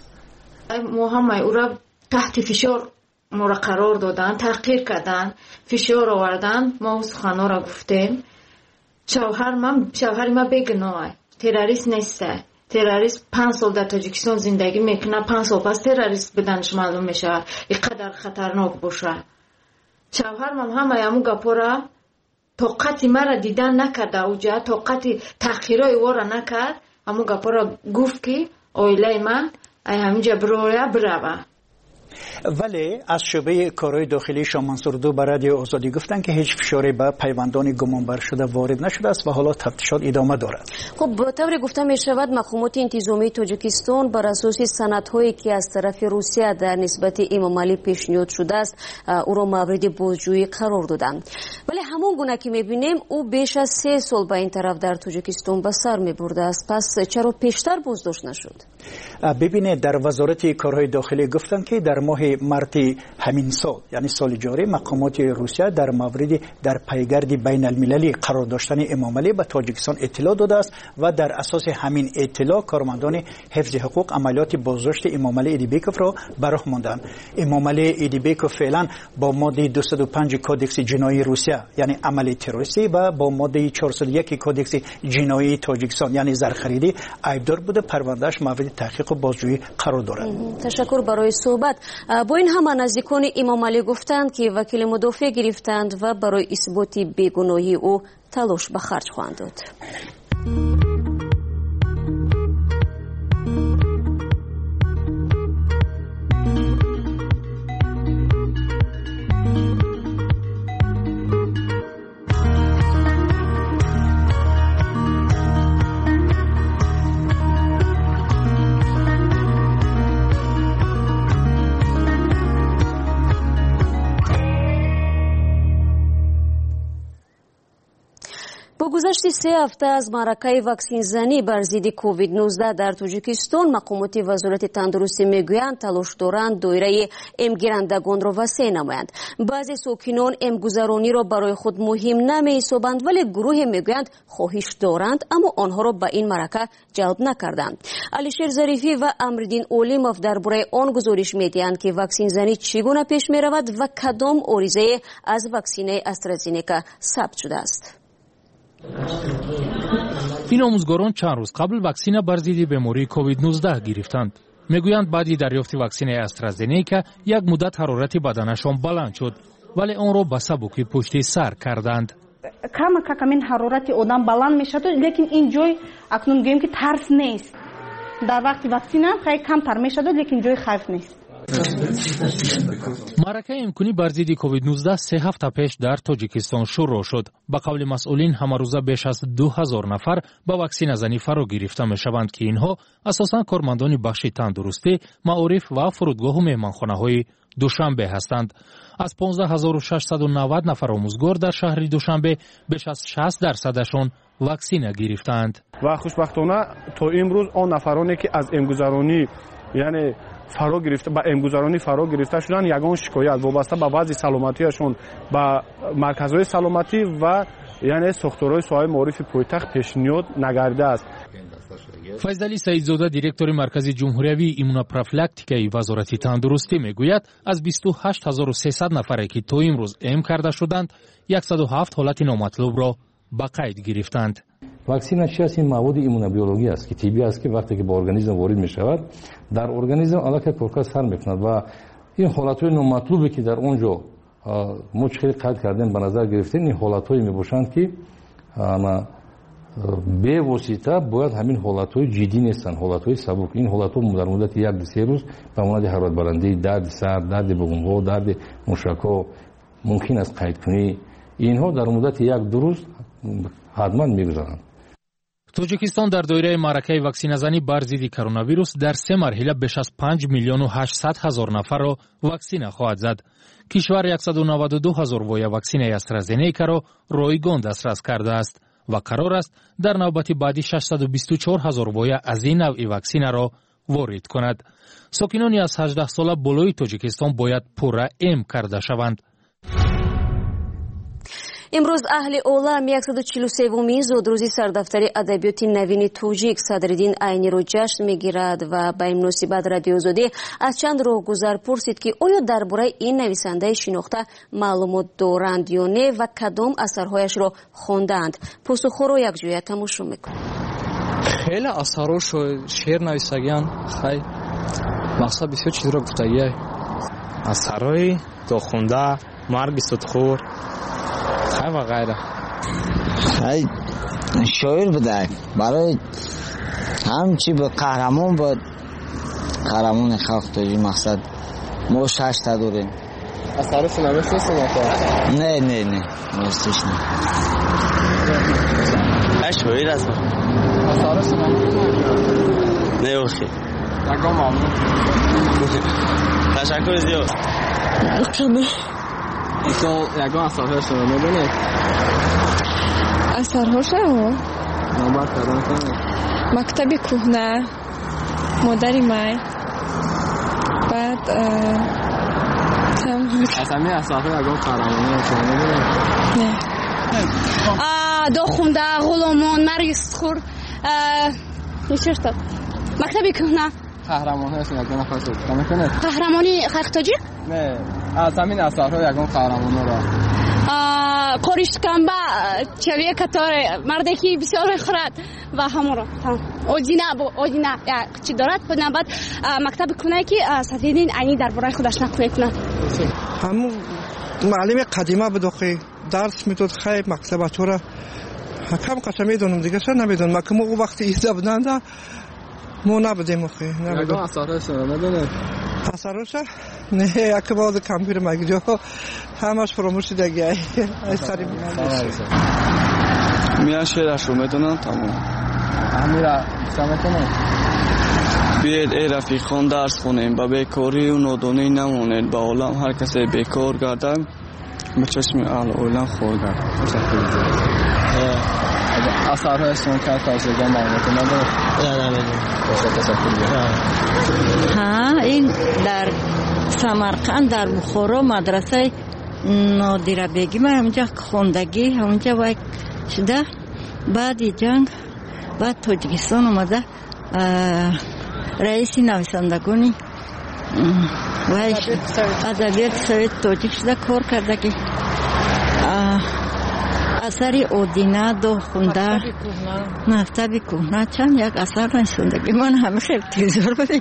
Speaker 3: محمد او را تحت فشار ما را قرار دادن، تحقیر کردن، فشار آوردن. ما سخنا را گفتیم. شوهر من شوهر ما بیگناه، تروریست نیست. تروریست پنج سال در تاجیکستان زندگی میکنه، پنج سال پس تروریست بدنش معلوم میشه اینقدر خطرناک باشه. شوهر من همه همون گپا را طاقت مرا دیدن نکرده، اوجا طاقت تحقیرای او را نکرد. همون گپا را گفت که اویله من همینجا برویا بروه.
Speaker 5: ولی از شعبه کارهای داخلی شاه منصور دو به رادیو آزادی گفتند که هیچ فشاری به پیوندان گمانبر شده وارد نشده است و حالا تفتیشات ادامه دارد.
Speaker 1: خب به طور گفته می شود مقامات انتظامی تاجیکستان بر اساس سندهایی که از طرف روسیه در نسبت امامعلی پیشنهاد شده است او را مورد بازجویی قرار دادند. ولی همون گونه که می بینیم او بیش از سه سال به این طرف در تاجیکستان به سر می برده است. پس چرا پیشتر بازداشت نشد؟
Speaker 5: ببینید، در وزارت کارهای داخلی گفتند که در ماه مارت همین سال یعنی سال جاری مقامات روسیه در مورد در پیگرد بین المللی قرار داشتن امامعلی به تاجیکستان اطلاع داده است و در اساس همین اطلاع کارمندان حفظ حقوق عملیات بازداشت امامعلی ایدیبکov را به راه ماندند. امامعلی ایدیبکov فعلا با ماده دویست و پنج کودکس جنایی روسیه یعنی عمل تروریستی و با ماده چهارصد و یک کودکس جنایی تاجیکستان یعنی زرخریدی ایبدار بوده. پروندهش مورد تحقیق و بازجویی قرار دارد.
Speaker 1: تشکر برای صحبت. با این همه نزدیکان امامعلی گفتند که وکیل مدافع گرفتند و برای اثبات بیگناهی او تلاش به خرج خواهند داد. با گذشت سه هفته از معرکه واکسین زنی بر ضد کووید نوزده در تاجیکستان، مقامات وزارت تندرستی میگویند تلاش دارند دایره ام گیرندگان را وسیع نمایند. بعضی ساکنان ام گذرانی را برای خود مهم نمی‌حسابند، ولی گروه میگویند خواهش دارند اما آنها را به این معرکه جلب نکردند. علیشیر ظریفی و امرالدین اولیموف درباره آن گزارش می‌دهند که واکسین زنی چگونه پیش می‌رود و کدام عریضه از واکسین استرازینیکا ثبت شده است.
Speaker 2: این آموزگاران چند روز قبل واکسن بر ضد بیماری کووید نوزده گرفتند. میگویند بعد دریافت واکسن استرازینیکا یک مدت حرارت بدنشان بلند شد، ولی آن را به سبکی پشت سر کردند.
Speaker 14: کم کم حرارت آدم بلند میشد، لیکن این جای اکنون گویم که ترس نیست. در وقت واکسن هم خیلی کمتر میشد، لیکن جای خوف نیست.
Speaker 2: معرکه امکانی بر ضد کووید نوزده سه هفته پیش در تاجیکستان شروع شد. به قول مسئولین همه روزه بیش از دو هزار نفر با واکسن زنی فرا گرفته می شوند که اینها اساساً کارمندان بخش تندرستی، معارف و فرودگاه و مهمانخانه های دوشنبه هستند. از پانزده هزار و ششصد و نود نفر آموزگار در شهر دوشنبه بیش از شصت درصدشان واکسن گرفتند.
Speaker 24: و خوشبختانه تا امروز آن نفرانی که از امگذرانی یعنی فرا گرفته با امگذرانی فرا گرفته شدن، یگان شکایت وابسته به وضع سلامتیشون با مرکزهای سلامتی و یعنی ساختارهای ساحه معارف پایتخت پیشنهاد نگرده است.
Speaker 2: فیضعلی سعیدزاده دیرکتور مرکز جمهوری ایمونوپروفیلاکتیک وزارت تندرستی میگوید از بیست و هشت هزار و سیصد نفری که تا امروز ام کرده شدند، صد و هفت حالت نامطلوب را به قید گرفتند.
Speaker 16: واکسن چی است؟ این مواد ایمونوبیولوژی است که طبیعی است که وقتی که به ارگانیسم وارد می شود در ارگانیسم علاقه پرکاس سر میکند و این حالتهای نامطلوبی که در اونجا مشکل قید کردن به نظر گرفتن، این حالتهایی می باشند که به واسطه باید همین حالتهای جدی نیستن، حالتهای سبک. این حالتها در مدت یک سه روز به مانند حرارت بلندی، درد سر، درد بغم‌ها، درد مشک‌ها ممکن است قید کنی. اینها در مدت یک دو روز حتما میگذرند.
Speaker 2: تاجیکستان در دایره معرکه واکسن زنی بر ضد کرونا ویروس در سه مرحله بیش از پنج میلیون و هشتصد هزار نفر را واکسن خواهد زد. کشور صد و نود و دو هزار وای واکسن استرازینیکا را رایگان دسترس کرده است و قرار است در نوبت بعدی ششصد و بیست و چهار هزار وای از این نوع واکسن را وارد کند. ساکنان از هجده ساله بالای تاجیکستان باید پورا ام کرده شوند.
Speaker 1: امروز اهل عالم صد و چهل و سومین زودروزی سردفتری ادبیات نوین توجیک صدرالدین عینی را جشن میگیرد و به این مناسبت رادیو آزادی از چند راهگذر پرسید که آیا درباره این نویسنده شناخته معلومات دارند یا نه و کدام اثرهایش را خواندند. پاسخ را یک جویا تماشا میکنیم.
Speaker 17: خیلی اثراش شعر نویسگیان خیلی مقصد بسیار چیز را گفتگیه، اثرهای داخونده، مرگ صدخور و غیره.
Speaker 19: خیلی شاعر بوده، برای همچی به قهرمان بود، قهرمان خلق توجی مقصد ما شش تا داریم.
Speaker 17: اثرش نوشته است نه؟
Speaker 19: نه نه نه نوشتهش نه.
Speaker 17: شاعر است. اثرش نوشته نه اوخی. یکم ممنون. تشکر زیاد.
Speaker 19: الکمه.
Speaker 17: تو یکم اثرهاش رو میدونید؟
Speaker 25: اثرهاش رو؟
Speaker 17: نمبر کردن کنید.
Speaker 25: مکتب کهنه، مادری مای، بعد
Speaker 17: از همین اثرهای یکم قهرمانی رو میدونید؟
Speaker 25: نه. داخونده، غلامان، مرگ صدخور، چی شد؟ مکتب کهنه.
Speaker 17: قهرمان هست یکم نفر صدخور میکنید؟
Speaker 25: قهرمانی خلق تاجیک؟
Speaker 17: نه، از همین اثرها یکم قهرمان را
Speaker 25: قریش کمبه چویه کتاره مرده که بسیار میخورد و همون را آدینه آدینه چی دارد بدن بعد مکتب کنه که صدرالدین عینی در برای خودش نقل کنه.
Speaker 21: همون معلم قدیمه بود که درس میداد خیلی مکتبت را کم قطع میدونم دیگه چرا نمیدونم ما که ما او وقتی ایزا بدن ما نبودیم اخی
Speaker 17: یکم اثرهاش رو ندونه؟
Speaker 21: اثرهاش؟ نه یک باز کمپیر مگجا همش فراموش دیگه ای سری
Speaker 17: میان شعرش رو میدونن تمام امیره سمتونه
Speaker 26: بیاید ای رفیقان درس خونیم با بیکاری و نادانی نمونید با عالم هر کسی بیکار گردم
Speaker 17: به چشم اهل اولان خوردن. اثرهای سونکر تازگی معلومات نداره. نه نه
Speaker 6: ها این در سمرقند در بخارا مدرسه نادره بیگم همونجا خوندگی همونجا وای شده. بعد جنگ بعد تاجیکستان اومده رئیس نویسندگانی وای ادبیات سویت تاجیک شده کار کرده که اثری اودینا دو خونده مکتب کهنه چند یک اثر نشوندگی من همه خیلی تیزار بده.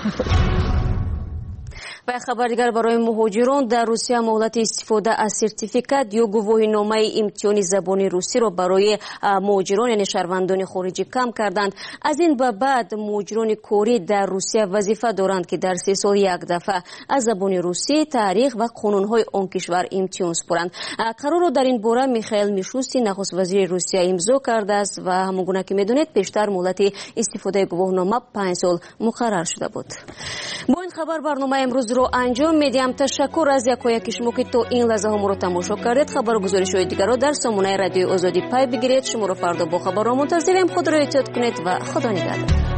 Speaker 1: و خبر دیگر برای مهاجران در روسیه مهلت استفاده از سرتیفیکات یا گواهینامه امتحان زبان روسی را برای مهاجران یعنی شهروندان خارجی کم کردند. از این به بعد مهاجران کاری در روسیه وظیفه دارند که در سه سال یک دفعه از زبان روسی تاریخ و قانونهای آن کشور امتحان سپارند. قرار را در این باره میخائیل میشوستی نخست وزیر روسیه امضا کرده است و همانگونه که میدونید پیشتر مهلت استفاده گواهینامه پنج سال مقرر شده بود. با این خبر برنامه امروز رو انجام میدیم. تشکر از یکایک شما که تا این لحظه ها ما رو تماشا کردید. خبر گزارش‌های دیگر رو در سامانه رادیو آزادی پای بگیرید. شما رو فردا با خبرها منتظریم. خود را احتیاط کنید و خدا نگهدار.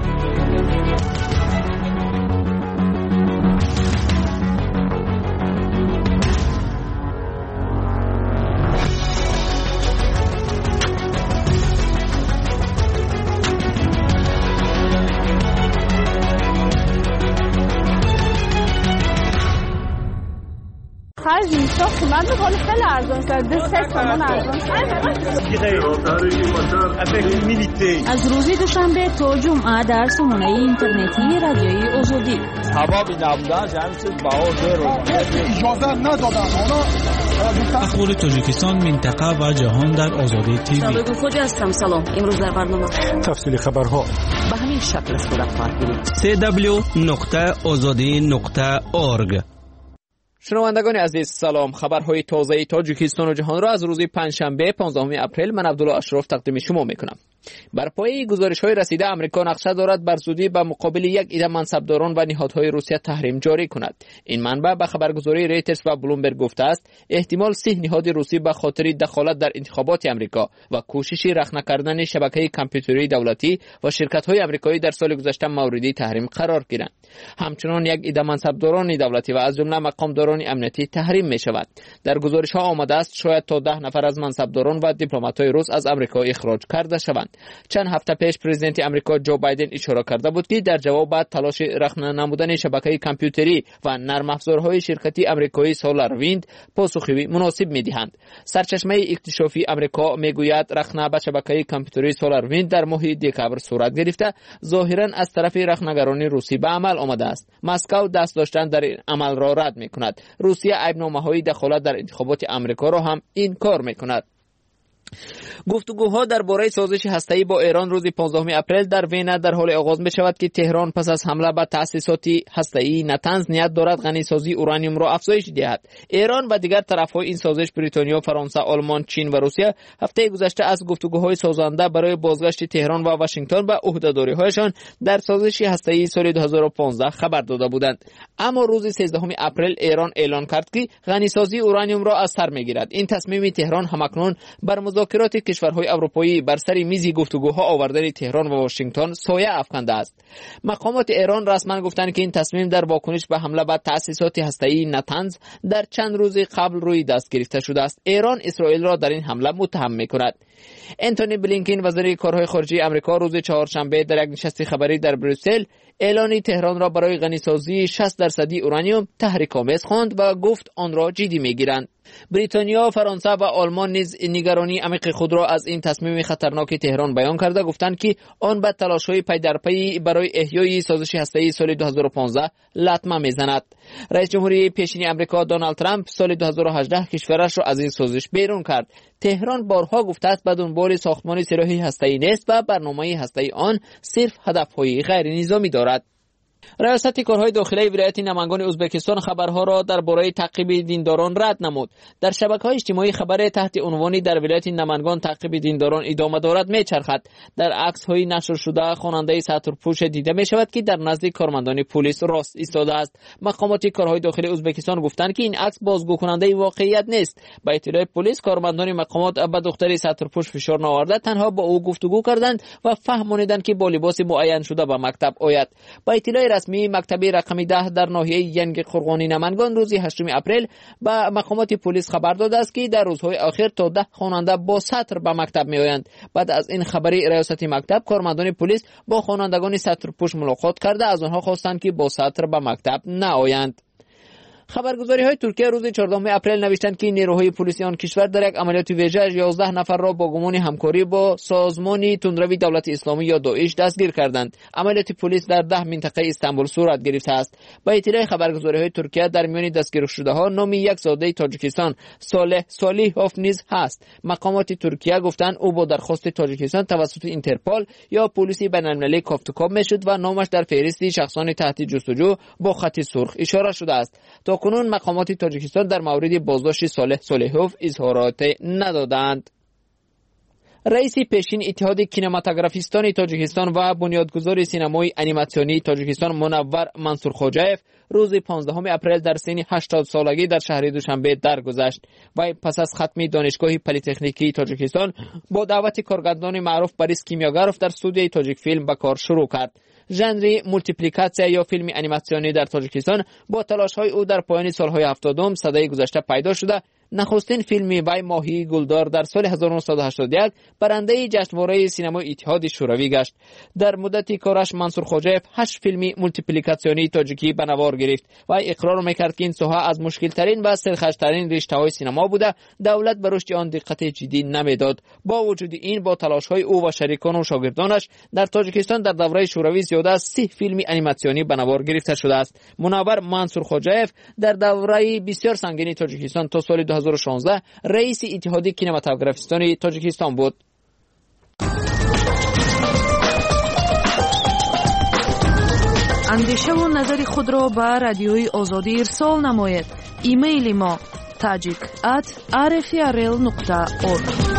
Speaker 25: خرج میشه قیمت حال خیلی ارزان شد. دو سه تومن ارزان شد.
Speaker 9: از روز دوشنبه تا جمعه در سامانه اینترنتی رادیوی آزادی.
Speaker 15: ثوابی نبودن جمع شد بها دو
Speaker 21: اجازه ندادن.
Speaker 7: اخبار تاجیکستان منطقه و جهان در آزادی تیوی.
Speaker 1: سابق خوجی هستم. سلام. امروز در برنامه
Speaker 21: تفصیل خبرها
Speaker 8: به همین شکل صورت خواهد گرفت.
Speaker 7: سی دبلیو نقطه آزادی نقطه اورگ.
Speaker 8: شنوندگان عزیز سلام. خبرهای تازه تاجیکستان و جهان را از روز پنجشنبه پانزدهم اپریل من عبدالله اشرف تقدیم شما میکنم. بر پایه گزارش‌های رسیده آمریکا نقشه دارد بر زودی به مقابل یک عده منصبداران و نهادهای روسیه تحریم جاری کند. این منبع به خبرگزاری ریترز و بلومبرگ گفته است احتمال سه نهاد روسی به خاطر دخالت در انتخابات آمریکا و کوشش رخنه کردن شبکه کامپیوتری دولتی و شرکت‌های آمریکایی در سال گذشته موردی تحریم قرار گیرند. همچنین یک عده منصبداران دولتی و از جمله مقامداران امنیتی تحریم می‌شود. در گزارش‌ها آمده است شاید تا ده نفر از منصبداران و دیپلمات‌های روس از آمریکا اخراج کرده شوند. چند هفته پیش پرزیدنت آمریکا جو بایدن اشاره کرده بود که در جواب بعد تلاش رخنه نمودن شبکه کامپیوتری و نرم افزارهای شرکتی آمریکایی سولار ویند پاسخی مناسب می‌دهند. سرچشمه اکتشافی آمریکا میگوید رخنه به شبکه کامپیوتری سولار ویند در ماه دکامبر صورت گرفته ظاهراً از طرف رخنه‌گران روسی به عمل آمده است. مسکو دست داشتن در این عمل را رد می‌کند. روسیه عیب‌نامه‌های دخالت در انتخابات آمریکا را هم انکار می‌کند. گفتگوها درباره سازش هسته‌ای با ایران روز پانزدهم اپریل در وین در حال آغاز می شود که تهران پس از حمله به تأسیسات هسته‌ای نتنز نیت دارد غنیسازی اورانیوم را افزایش دهد. ایران و دیگر طرف‌های این سازش بریتانیا، فرانسه، آلمان، چین و روسیه هفته گذشته از گفتگوهای سازنده برای بازگشت تهران و واشنگتن به عهده‌داری‌هایشان در سازش هسته‌ای سال دو هزار و پانزده خبر داده بودند. اما روز سیزدهم اپریل ایران اعلام کرد که غنیسازی اورانیوم را از سر می‌گیرد. این تصمیم تهران همکنون بر مذاکرات کشورهای اروپایی بر سر میز گفتگوها آوردن تهران و واشنگتن سایه افکنده است. مقامات ایران رسما گفتند که این تصمیم در واکنش به حمله به تأسیسات هسته‌ای نتنز در چند روز قبل روی دست گرفته شده است. ایران اسرائیل را در این حمله متهم می‌کند. انتونی بلینکن وزیر کارهای خارجه آمریکا روز چهارشنبه در یک نشست خبری در بروکسل اعلان تهران را برای غنیسازی شصت درصدی اورانیوم تحریک‌آمیز خواند و گفت آن را جدی می‌گیرند. بریتانیا، فرانسه و آلمان نیز نگرانی عمیق خود را از این تصمیم خطرناک تهران بیان کرده گفتند که آن به تلاش‌های پی در پی برای احیای سازش هسته‌ای سال دو هزار و پانزده لطمه می‌زند. رئیس جمهوری پیشین آمریکا دونالد ترامپ سال دو هزار و هجده کشورش را از این سازش بیرون کرد. تهران بارها گفته است به دنبال ساختمان سلاح هسته‌ای نیست و برنامه هسته‌ای آن صرف هدف‌های غیر نظامی دارد. ریاست کارهای داخلی ولایت نمنگان ازبکستان خبرها را درباره تعقیب دینداران رد نمود. در شبکه‌های اجتماعی خبر تحت عنوانی در ولایت نمنگان تعقیب دینداران ادامه دارد میچرخد. در عکس‌های نشر شده خواننده سطرپوش دیده می‌شود که در نزد کارمندان پلیس راست ایستاده است. مقامات کارهای داخلی ازبکستان گفتند که این عکس بازگو کننده واقعیت نیست. با اطلاع پلیس کارمندان مقامات به دختر سطرپوش فشار نآورده تنها با او گفتگو کردند و فهمانیدند که با لباس معین شده به مکتب آید. با اطلاع رسمی مکتب رقم ده در ناحیه ینگ قرغانی نمنگان روز هشتم اپریل به مقامات پلیس خبر داده است که در روزهای اخیر تا ده خواننده با سطر به مکتب می آیند. بعد از این خبری ریاست مکتب کارمندان پلیس با خوانندگان سطرپوش ملاقات کرده از آنها خواستند که با سطر به مکتب نآیند. خبرگزاری های ترکیه روز چهاردهم اپریل نوشتند که نیروهای پلیسی آن کشور در یک عملیات ویژه یازده نفر را با گمان همکاری با سازمان تندروی دولت اسلامی یا داعش دستگیر کردند. عملیات پلیس در ده منطقه استانبول صورت گرفته است. با اطلاع خبرگزاری های ترکیه در میان دستگیر شده ها نام یک زاده تاجیکستان صالح صالحوف نیز هست. مقامات ترکیه گفتند او با درخواست تاجیکستان توسط اینترپول یا پلیس بین‌المللی کافتوکاب میشد و نامش در فهرست شخصان تحت جستجو با خط سرخ اشاره شده است. تا کنون مقامات تاجیکستان در مورد بازداشت صالح صالحوف اظهارات ندادند. رئیس پیشین اتحاد کینماتوگرافیستان تاجیکستان و بنیادگذار سینمای انیماسیونی تاجیکستان منور منصور خوجایف روز پانزدهم اپریل در سن هشتاد سالگی در شهر دوشنبه درگذشت و پس از ختم دانشگاه پلی‌تکنیکی تاجیکستان با دعوت کارگردان معروف بوریس کیمیاگاروف در استودیوی تاجیک فیلم به کار شروع کرد. ژانر مولتیپلیکاسیا یا فیلم انیماسیونی در تاجیکستان با تلاش‌های او در پایان سال‌های هفتادم صدای گذشته پیدا شده. نخستین فیلم وی ماهی گلدار در سال هزار و نهصد و هشتاد و یک برنده جشنواره سینمای اتحاد شوروی گشت. در مدت کارش منصور خوجایف هشت فیلم مولتیپلیکاسیونی تاجیکی به نوار گرفت و اقرار میکرد که این ساحه از مشکل ترین و سرخوش‌ترین رشته‌های سینما بوده. دولت به رشد آن دقت جدی نمیداد. با وجود این با تلاش‌های او و شریکان و شاگردانش در تاجیکستان در دوره شوروی زیاده از سی فیلم انیماسیونی به نوار گرفته شده است. منور منصور خوجایف در دوره بسیار سنگین تاجیکستان تا سال دو هزار و شانزده رئیس اتحاد کینماتوگرافیستان تاجیکستان بود.
Speaker 4: اندیشه و نظر خود را به رادیوی آزادی ارسال نمایید. ایمیل ما تاجیک ات آر اف ار ال نقطه اورگ.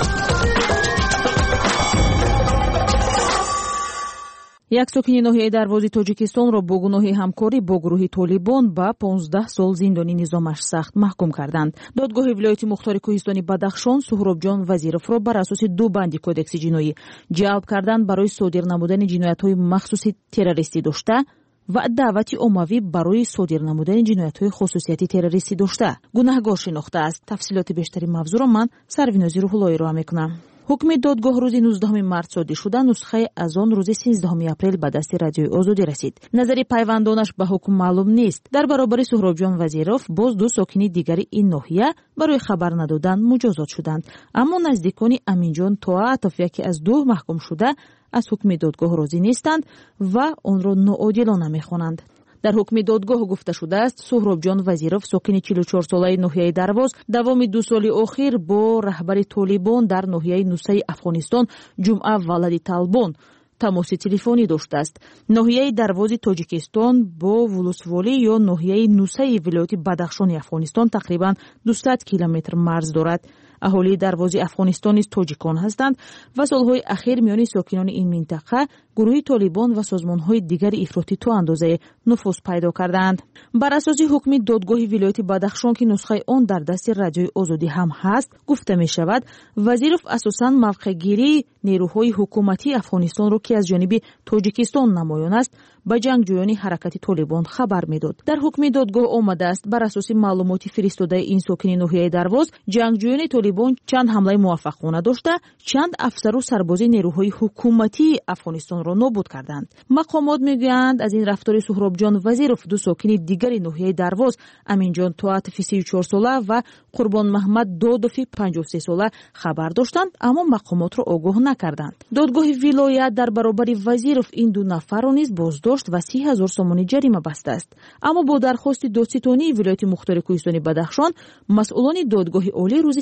Speaker 4: یک ساکن ناحیه دروازی تاجیکستان را با گناه همکاری با گروه طالبان به پانزده سال زندانی نظامش سخت محکوم کردند. دادگاه ولایت مختار کوهستانی بدخشان سهرابجان وزیرов را بر اساس دو بند کودکس جنایی جلب کردند برای صادر نمودن جنایت‌های مخصوص تروریستی داشته و دعوت عمومی برای صادر نمودن جنایت‌های خصوصیتی تروریستی داشته گناهگار شناخته است. تفصیلات بیشتری موضوع را من سروینازی روح‌اللهی را میکنم. حکم دادگاه روز نوزدهم مارس صادر شده، نسخه از آن روز سیزدهم اپریل به دست رادیوی آزادی رسید. نظر پیوندانش به حکم معلوم نیست. در برابر سهرابجان وزیرов باز دو ساکنی دیگری این ناحیه برای خبر ندادن مجازات شدند، اما نزدیکان امینجان طاعتوف یکی از دو محکوم شده از حکم دادگاه راضی نیستند و آن را ناعادلانه می‌خوانند. در حکم دادگاه گفته شده است سهرابجان وزیرов ساکن چهل و چهار ساله ناحیه درواز دوام دو سال اخیر با رهبر طالبان در ناحیه نوسه افغانستان جمعه ولدی طالبان تماس تلفنی داشته است. ناحیه درواز تاجیکستان با ولسوالی یا ناحیه نوسه ولایت بدخشان افغانستان تقریبا دویست کیلومتر مرز دارد. اهالی دروازی افغانستان نیز تاجیکان هستند و سالهای اخیر میان ساکنان این منطقه گروه طالبان و سازمانهای دیگر افراطی تا اندازه نفوذ پیدا کردند. بر اساس حکم دادگاه ولایت بدخشان که نسخه آن در دست رادیوی آزادی هم هست گفته می شود وزیرov اساساً موقع گیری نیروهای حکومتی افغانستان را که از جانب تاجیکستان نمایان است به جنگجویان حرکت طالبان خبر میداد. در حکم دادگاه آمده است بر اساس معلوماتی فرستاده این ساکن ناحیه درواز جنگجویان طالبان چند حمله موفقانه داشته چند افسر و سرباز نیروهای حکومتی افغانستان را نابود کردند. مقامات میگویند از این رفتار سهرابجان وزیرov دو ساکن دیگر ناحیه درواز امینجان طاعتوف سی و چهار ساله و قربان محمد دادوف پنجاه و سه ساله خبر داشتند اما مقامات را آگاه نکردند. دادگاه ولایت در برابر وزیرov این دو نفر را نیز بازداشت و سی هزار سومانی جریمه بسته است. اما با درخواست دادستانی ولایت مختار کوهستانی بدخشان مسئولان دادگاه عالی روز سیزدهم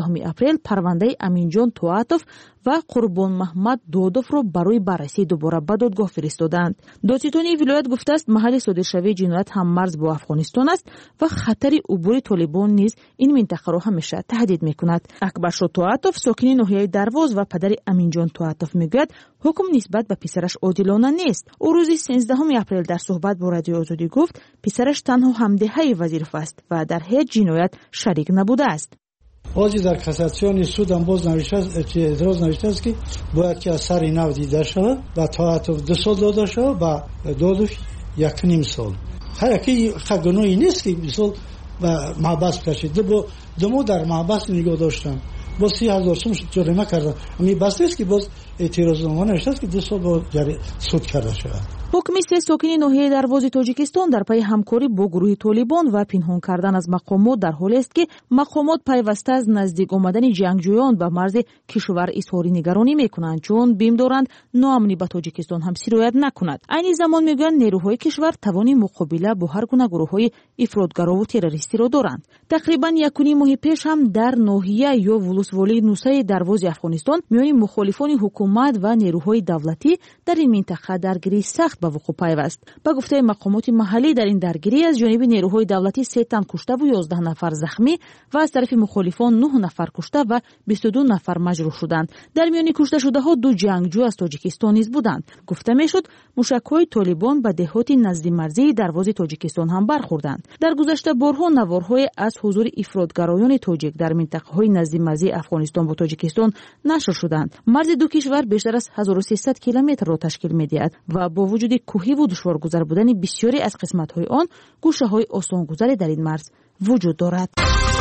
Speaker 4: сенздаҳуми апрел парвандаи Аминҷон Туатов ва Қурбон Маҳмад Додовро барои баррасии дубора ба додгоҳ фиристоданд. Додситони вилоят гуфтааст, маҳалли содиршавии ҷиноят ҳам марз бо Афғонистон аст ва хатари убури Толибон низ ин минтақаро ҳамеша таҳдид мекунад. Акбаршо Туатов, сокини ноҳияи Дарвоз ва падари Аминҷон Туатов мегӯяд, ҳукм нисбат ба писараш одилона нест. ӯ рӯзи сенздаҳуми апрел дар суҳбат бо Радиои Озодӣ гуфт, писараш танҳо ҳамдиҳаи Вазиров аст ва дар ҳеҷ ҷиноят шарик набудааст.
Speaker 21: ҳозир дар кассатсиони судам боз навиштааст, эътироз навиштааст ки бояд ки аз сари нав дида шавад ва Туатов ду сол дода шавад ва Додов як ним сол. ҳаяки гуноҳи нест ки мисол ба маҳбас кашид. думо дар маҳбас нигоҳ доштам, бо си ҳазор сум ҷорима кардам. ами бас нест ки боз эътирознома навиштааст ки ду сол бо суд карда шавад.
Speaker 4: ҳукми се сокини ноҳияи Дарвози Тоҷикистон дар пайи ҳамкорӣ бо гурӯҳи Толибон ва пинҳон кардан аз мақомот дар ҳоле аст ки мақомот пайваста аз наздик омадани ҷангҷӯён ба марзи кишвар изҳори нигаронӣ мекунанд, чун бим доранд ноамнӣ ба Тоҷикистон ҳам сироят накунад. айни замон мегӯянд нерӯҳои кишвар тавони муқобила бо ҳар гуна гурӯҳҳои ифротгарову террористиро доранд. тақрибан якуним моҳи пеш ҳам дар ноҳия ё вулусволии нусаи Дарвози Афғонистон миёни мухолифони ҳукумат ва нерӯҳои давлатӣ дар ин минтақа даргирии сахт ба вуқӯъ пайваст. Ба гуфтаи мақомоти маҳаллӣ, дар ин даргирӣ аз ҷониби нерӯҳои давлатӣ се тан куштаву ёздаҳ нафар захмӣ ва аз тарафи мухолифон нӯҳ нафар кушта ва бисту ду нафар маҷрӯҳ шуданд. дар миёни кушташудаҳо ду ҷангҷӯ аз Тоҷикистон низ буданд. гуфта мешуд, мушакҳои Толибон ба деҳоти назди марзии Дарвози Тоҷикистон ҳам бархӯрданд. дар гузашта борҳо наворҳое аз ҳузури ифротгароёни тоҷик дар минтақаҳои назди марзии Афғонистон бо Тоҷикистон нашр шуданд. марзи ду кишвар бештар аз ҳазору сесад километрро ташкил медиҳад ва бо вуҷуди кӯҳиву душворгузар будани бисёре аз қисматҳои он, гӯшаҳои осонгузаре дар ин марз вуҷуд дорад.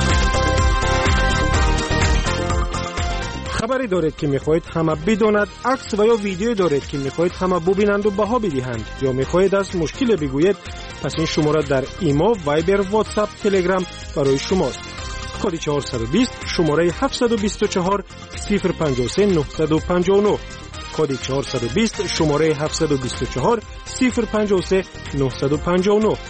Speaker 10: хабаре доред ки мехоҳед ҳама бидонад, акс ва ё видеое доред ки мехоҳед ҳама бубинанду баҳо бидиҳанд ё мехоҳед аз мушкиле бигӯед, пас ин шумора дар имо, вайбер, ватсап, телеграм барои шумост. коди чаҳорсаду бист шумораи ҳафтсаду бисту чаҳор сифр панҷоҳ се нуҳсаду панҷоҳ нӯҳ, коди чаҳорсаду бист шумораи ҳафтсаду бисту чаҳор сифр панҷоҳ се нуҳсаду панҷоҳ нӯҳ.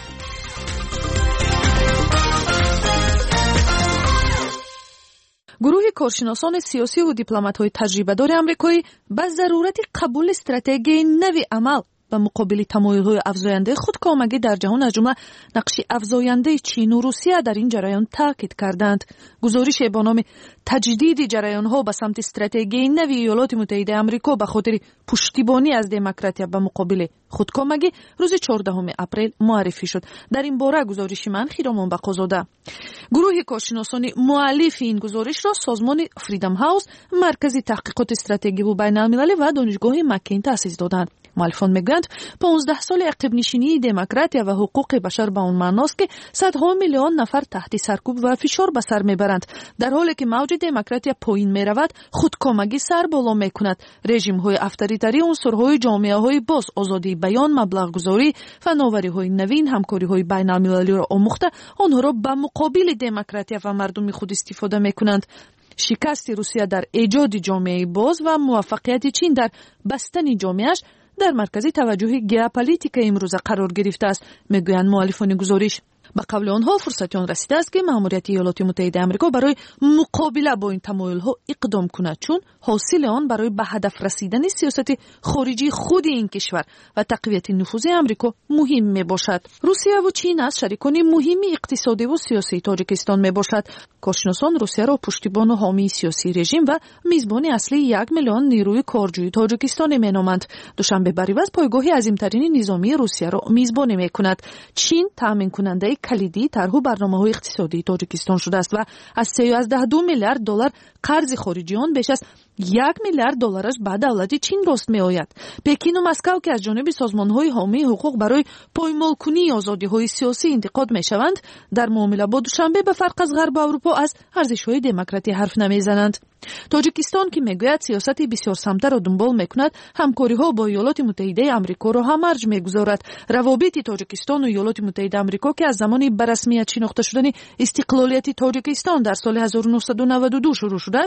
Speaker 11: гурӯҳи коршиносони сиёсиву дипломатҳои таҷрибадори амрикоӣ ба зарурати қабули стратегияи нави амал ба муқобили тамоилҳои афзояндаи худкомагӣ дар ҷаҳон, аз ҷумла нақши афзояндаи Чин ва Русия дар ин ҷараён таъкид карданд. гузорише бо номи таҷдиди ҷараёнҳо ба самти стратегияи нави Иёлоти Муттаҳидаи Амрико ба хотири пуштибонӣ аз демократия ба муқобили худкомагӣ рӯзи чордаҳуми апрел муаррифӣ шуд. дар ин бора гузориши ман Хиромон Бақозода. гурӯҳи коршиносони муаллифи ин гузоришро созмони Freedom House, маркази таҳқиқоти стратегиву байналмилалӣ ва донишгоҳи Маккейн таъсис доданд. муаллифон мегӯянд, понздаҳ соли ақибнишинии демократия ва ҳуқуқи башар ба он маъност, ки садҳо миллион нафар таҳти саркӯб ва фишор ба сар мебаранд. дар ҳоле ки мавҷи демократия поин меравад, худкомагӣ сар боло мекунад. режимҳои авторитарӣ унсурҳои ҷомеаҳои боз, озодии баён, маблағгузорӣ, фанновариҳои навин, ҳамкориҳои байналмилалиро омӯхта, онҳоро ба муқобили демократия ва мардуми худ истифода мекунанд. шикасти Русия дар эҷоди ҷомеаи боз ва муваффақияти Чин дар бастани ҷомеаш дар маркази таваҷҷӯҳи геополитикаи имрӯза қарор гирифтааст, мегӯянд муаллифони гузориш. ба қавли онҳо фурсати он расидааст, ки маъмурияти Иёлоти Муттаҳидаи Амрико барои муқобила бо ин тамоилҳо иқдом кунад, чун ҳосили он барои ба ҳадаф расидани сиёсати хориҷии худи ин кишвар ва тақвияти нуфузи Амрико муҳим мебошад. Русияву Чин аз шарикони муҳими иқтисодиву сиёсии Тоҷикистон мебошад. коршиносон Русияро пуштибону ҳомии сиёсии режим ва мизбони аслии як миллион нерӯи корҷӯи Тоҷикистоне меноманд. душанбе бариваз пойгоҳи азимтарини низомии Русияро мизбонӣ мекунад. Чин таъминкунандаи калидии тарҳу барномаҳои иқтисодии Тоҷикистон шудааст ва аз се ю яздах миллиард доллар қарзи хориҷи он беш аз як миллиард доллараш ба давлати Чин рост меояд. Пекину Москав, ки аз ҷониби созмонҳои ҳомии ҳуқуқ барои поймолкунии озодиҳои сиёсӣ интиқод мешаванд, дар муомила бо Душанбе ба фарқ аз ғарбу Аврупо аз арзишҳои демократия ҳарф намезананд. Тоҷикистон, ки мегӯяд сиёсати бисёрсамтаро дунбол мекунад, ҳамкориҳо бо Иёлоти Муттаҳидаи Амрикоро ҳам арҷ мегузорад. равобити Тоҷикистону Иёлоти Муттаҳидаи Амрико, ки аз замони ба расмият шинохта шудани истиқлолияти Тоҷикистон дар соли ҳазору нуҳсаду наваду ду шурӯъ шудааст,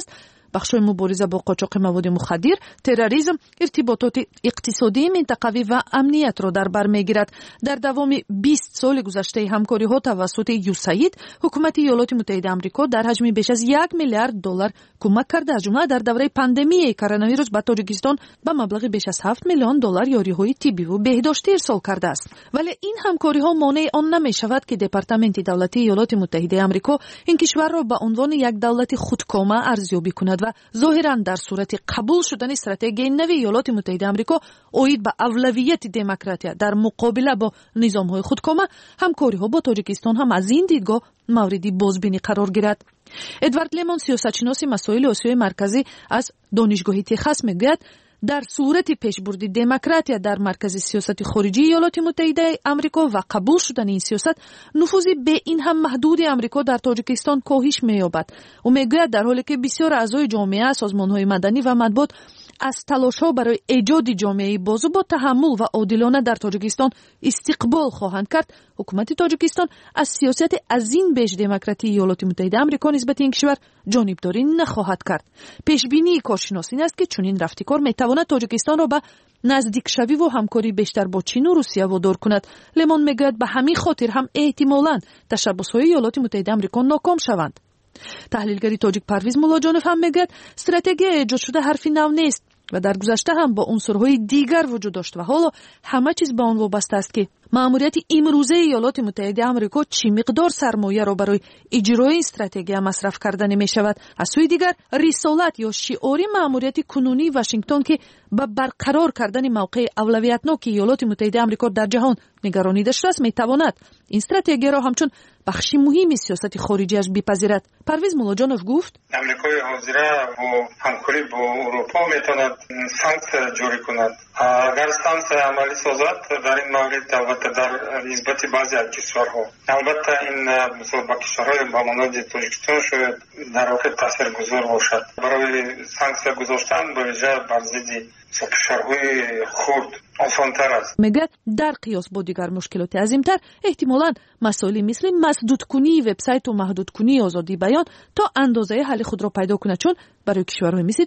Speaker 11: бахшҳои мубориза бо қочоқи маводи мухаддир, терроризм, иртибототи иқтисодии минтақавӣ ва амниятро дар бар мегирад. дар давоми бист соли гузаштаи ҳамкориҳо тавассути юсаид ҳукумати иёлоти муттаҳидаи амрико дар ҳаҷми беш аз як миллиард доллар кӯмак карда, аз ҷумла дар давраи пандемияи коронавирус ба Тоҷикистон ба маблағи беш аз ҳафт миллион доллар ёриҳои тиббиву беҳдоштӣ ирсол кардааст. вале ин ҳамкориҳо монеи он намешавад ки департаменти давлатии иёлоти муттаҳидаи амрико ин кишварро ба унвони як давлати худкома арзёбӣ кунад ва зоҳиран дар сурати қабул шудани стратегияи нави иёлоти муттаҳидаи амрико оид ба авлавияти демократия дар муқобила бо низомҳои худкома, ҳамкориҳо бо Тоҷикистон ҳам аз ин дидгоҳ мавриди бозбинӣ қарор гирад. эдвард лемон, сиёсатшиноси масоили осиёи марказӣ аз донишгоҳи Техас, мегӯяд, дар сурати пешбурди демократия дар маркази сиёсати хориҷии иёлоти муттаҳидаи амрико ва қабул шудани ин сиёсат, нуфузи беинҳам маҳдуди амрико дар Тоҷикистон коҳиш меёбад. ӯ мегӯяд, дар ҳоле ки бисёр аъзои ҷомеа, созмонҳои маданӣ ва матбуот аз талошҳо барои эҷоди ҷомеаи бозу бо таҳаммул ва одилона дар Тоҷикистон истиқбол хоҳанд кард, ҳукумати Тоҷикистон аз сиёсати аз ин беш демократии иёлоти муттаҳидаи амрико нисбати ин кишвар ҷонибдорӣ нахоҳад кард. пешбинии коршинос ин аст ки чунин рафтикор метавонад Тоҷикистонро ба наздикшавиву ҳамкорӣ бештар бо Чин ва Русия водор кунад. Лемон мегӯяд, ба ҳамин хотир ҳам эҳтимолан ташаббусҳои иёлоти муттаҳидаи амрико ноком шаванд. таҳлилгари тоҷик Парвиз Муллоҷонов ҳам мегӯяд, стратегияи эҷодшуда ҳарфи нав нест ва дар гузашта ҳам бо унсурҳои дигар вуҷуд дошт ва ҳоло ҳама чиз ба он вобаста аст ки маъмурияти имрӯзаи иёлоти муттаҳидаи амрико чӣ миқдор сармояро барои иҷрои ин стратегия масраф карданӣ мешавад. аз сӯи дигар, рисолат ё шиори маъмурияти кунунии Вашингтон ки ба барқарор кардани мавқеи авлавиятноки иёлоти муттаҳидаи амрико дар ҷаҳон нигаронӣ доштааст, метавонад ин стратегияро ҳамчун бахши муҳими сиёсати хориҷиаш бипазирад. Парвиз Муллоҷонов гуфт:
Speaker 12: амрикои ҳозира бо ҳамкорӣ бо Европа метавонад санксия ҷорӣ кунад. агар санксия амалӣ созад, дар ин маврид албатта дар нисбати баъзе аз кишварҳо, албатта ин мисол ба кишварҳои ба монанди Тоҷикистон шояд дар воқеъ таъсиргузор бошад. барои санксия гузоштан ба виҷа бар зидди кишварҳои хурд осонтар аст.
Speaker 11: мегӯяд, дар қиёс бо дигар мушкилоти азимтар, эҳтимолан масоили мисли масдудкунии вебсайту маҳдудкунии озодии баён то андозаи ҳалли худро пайдо кунад, чун барои кишварҳои мисли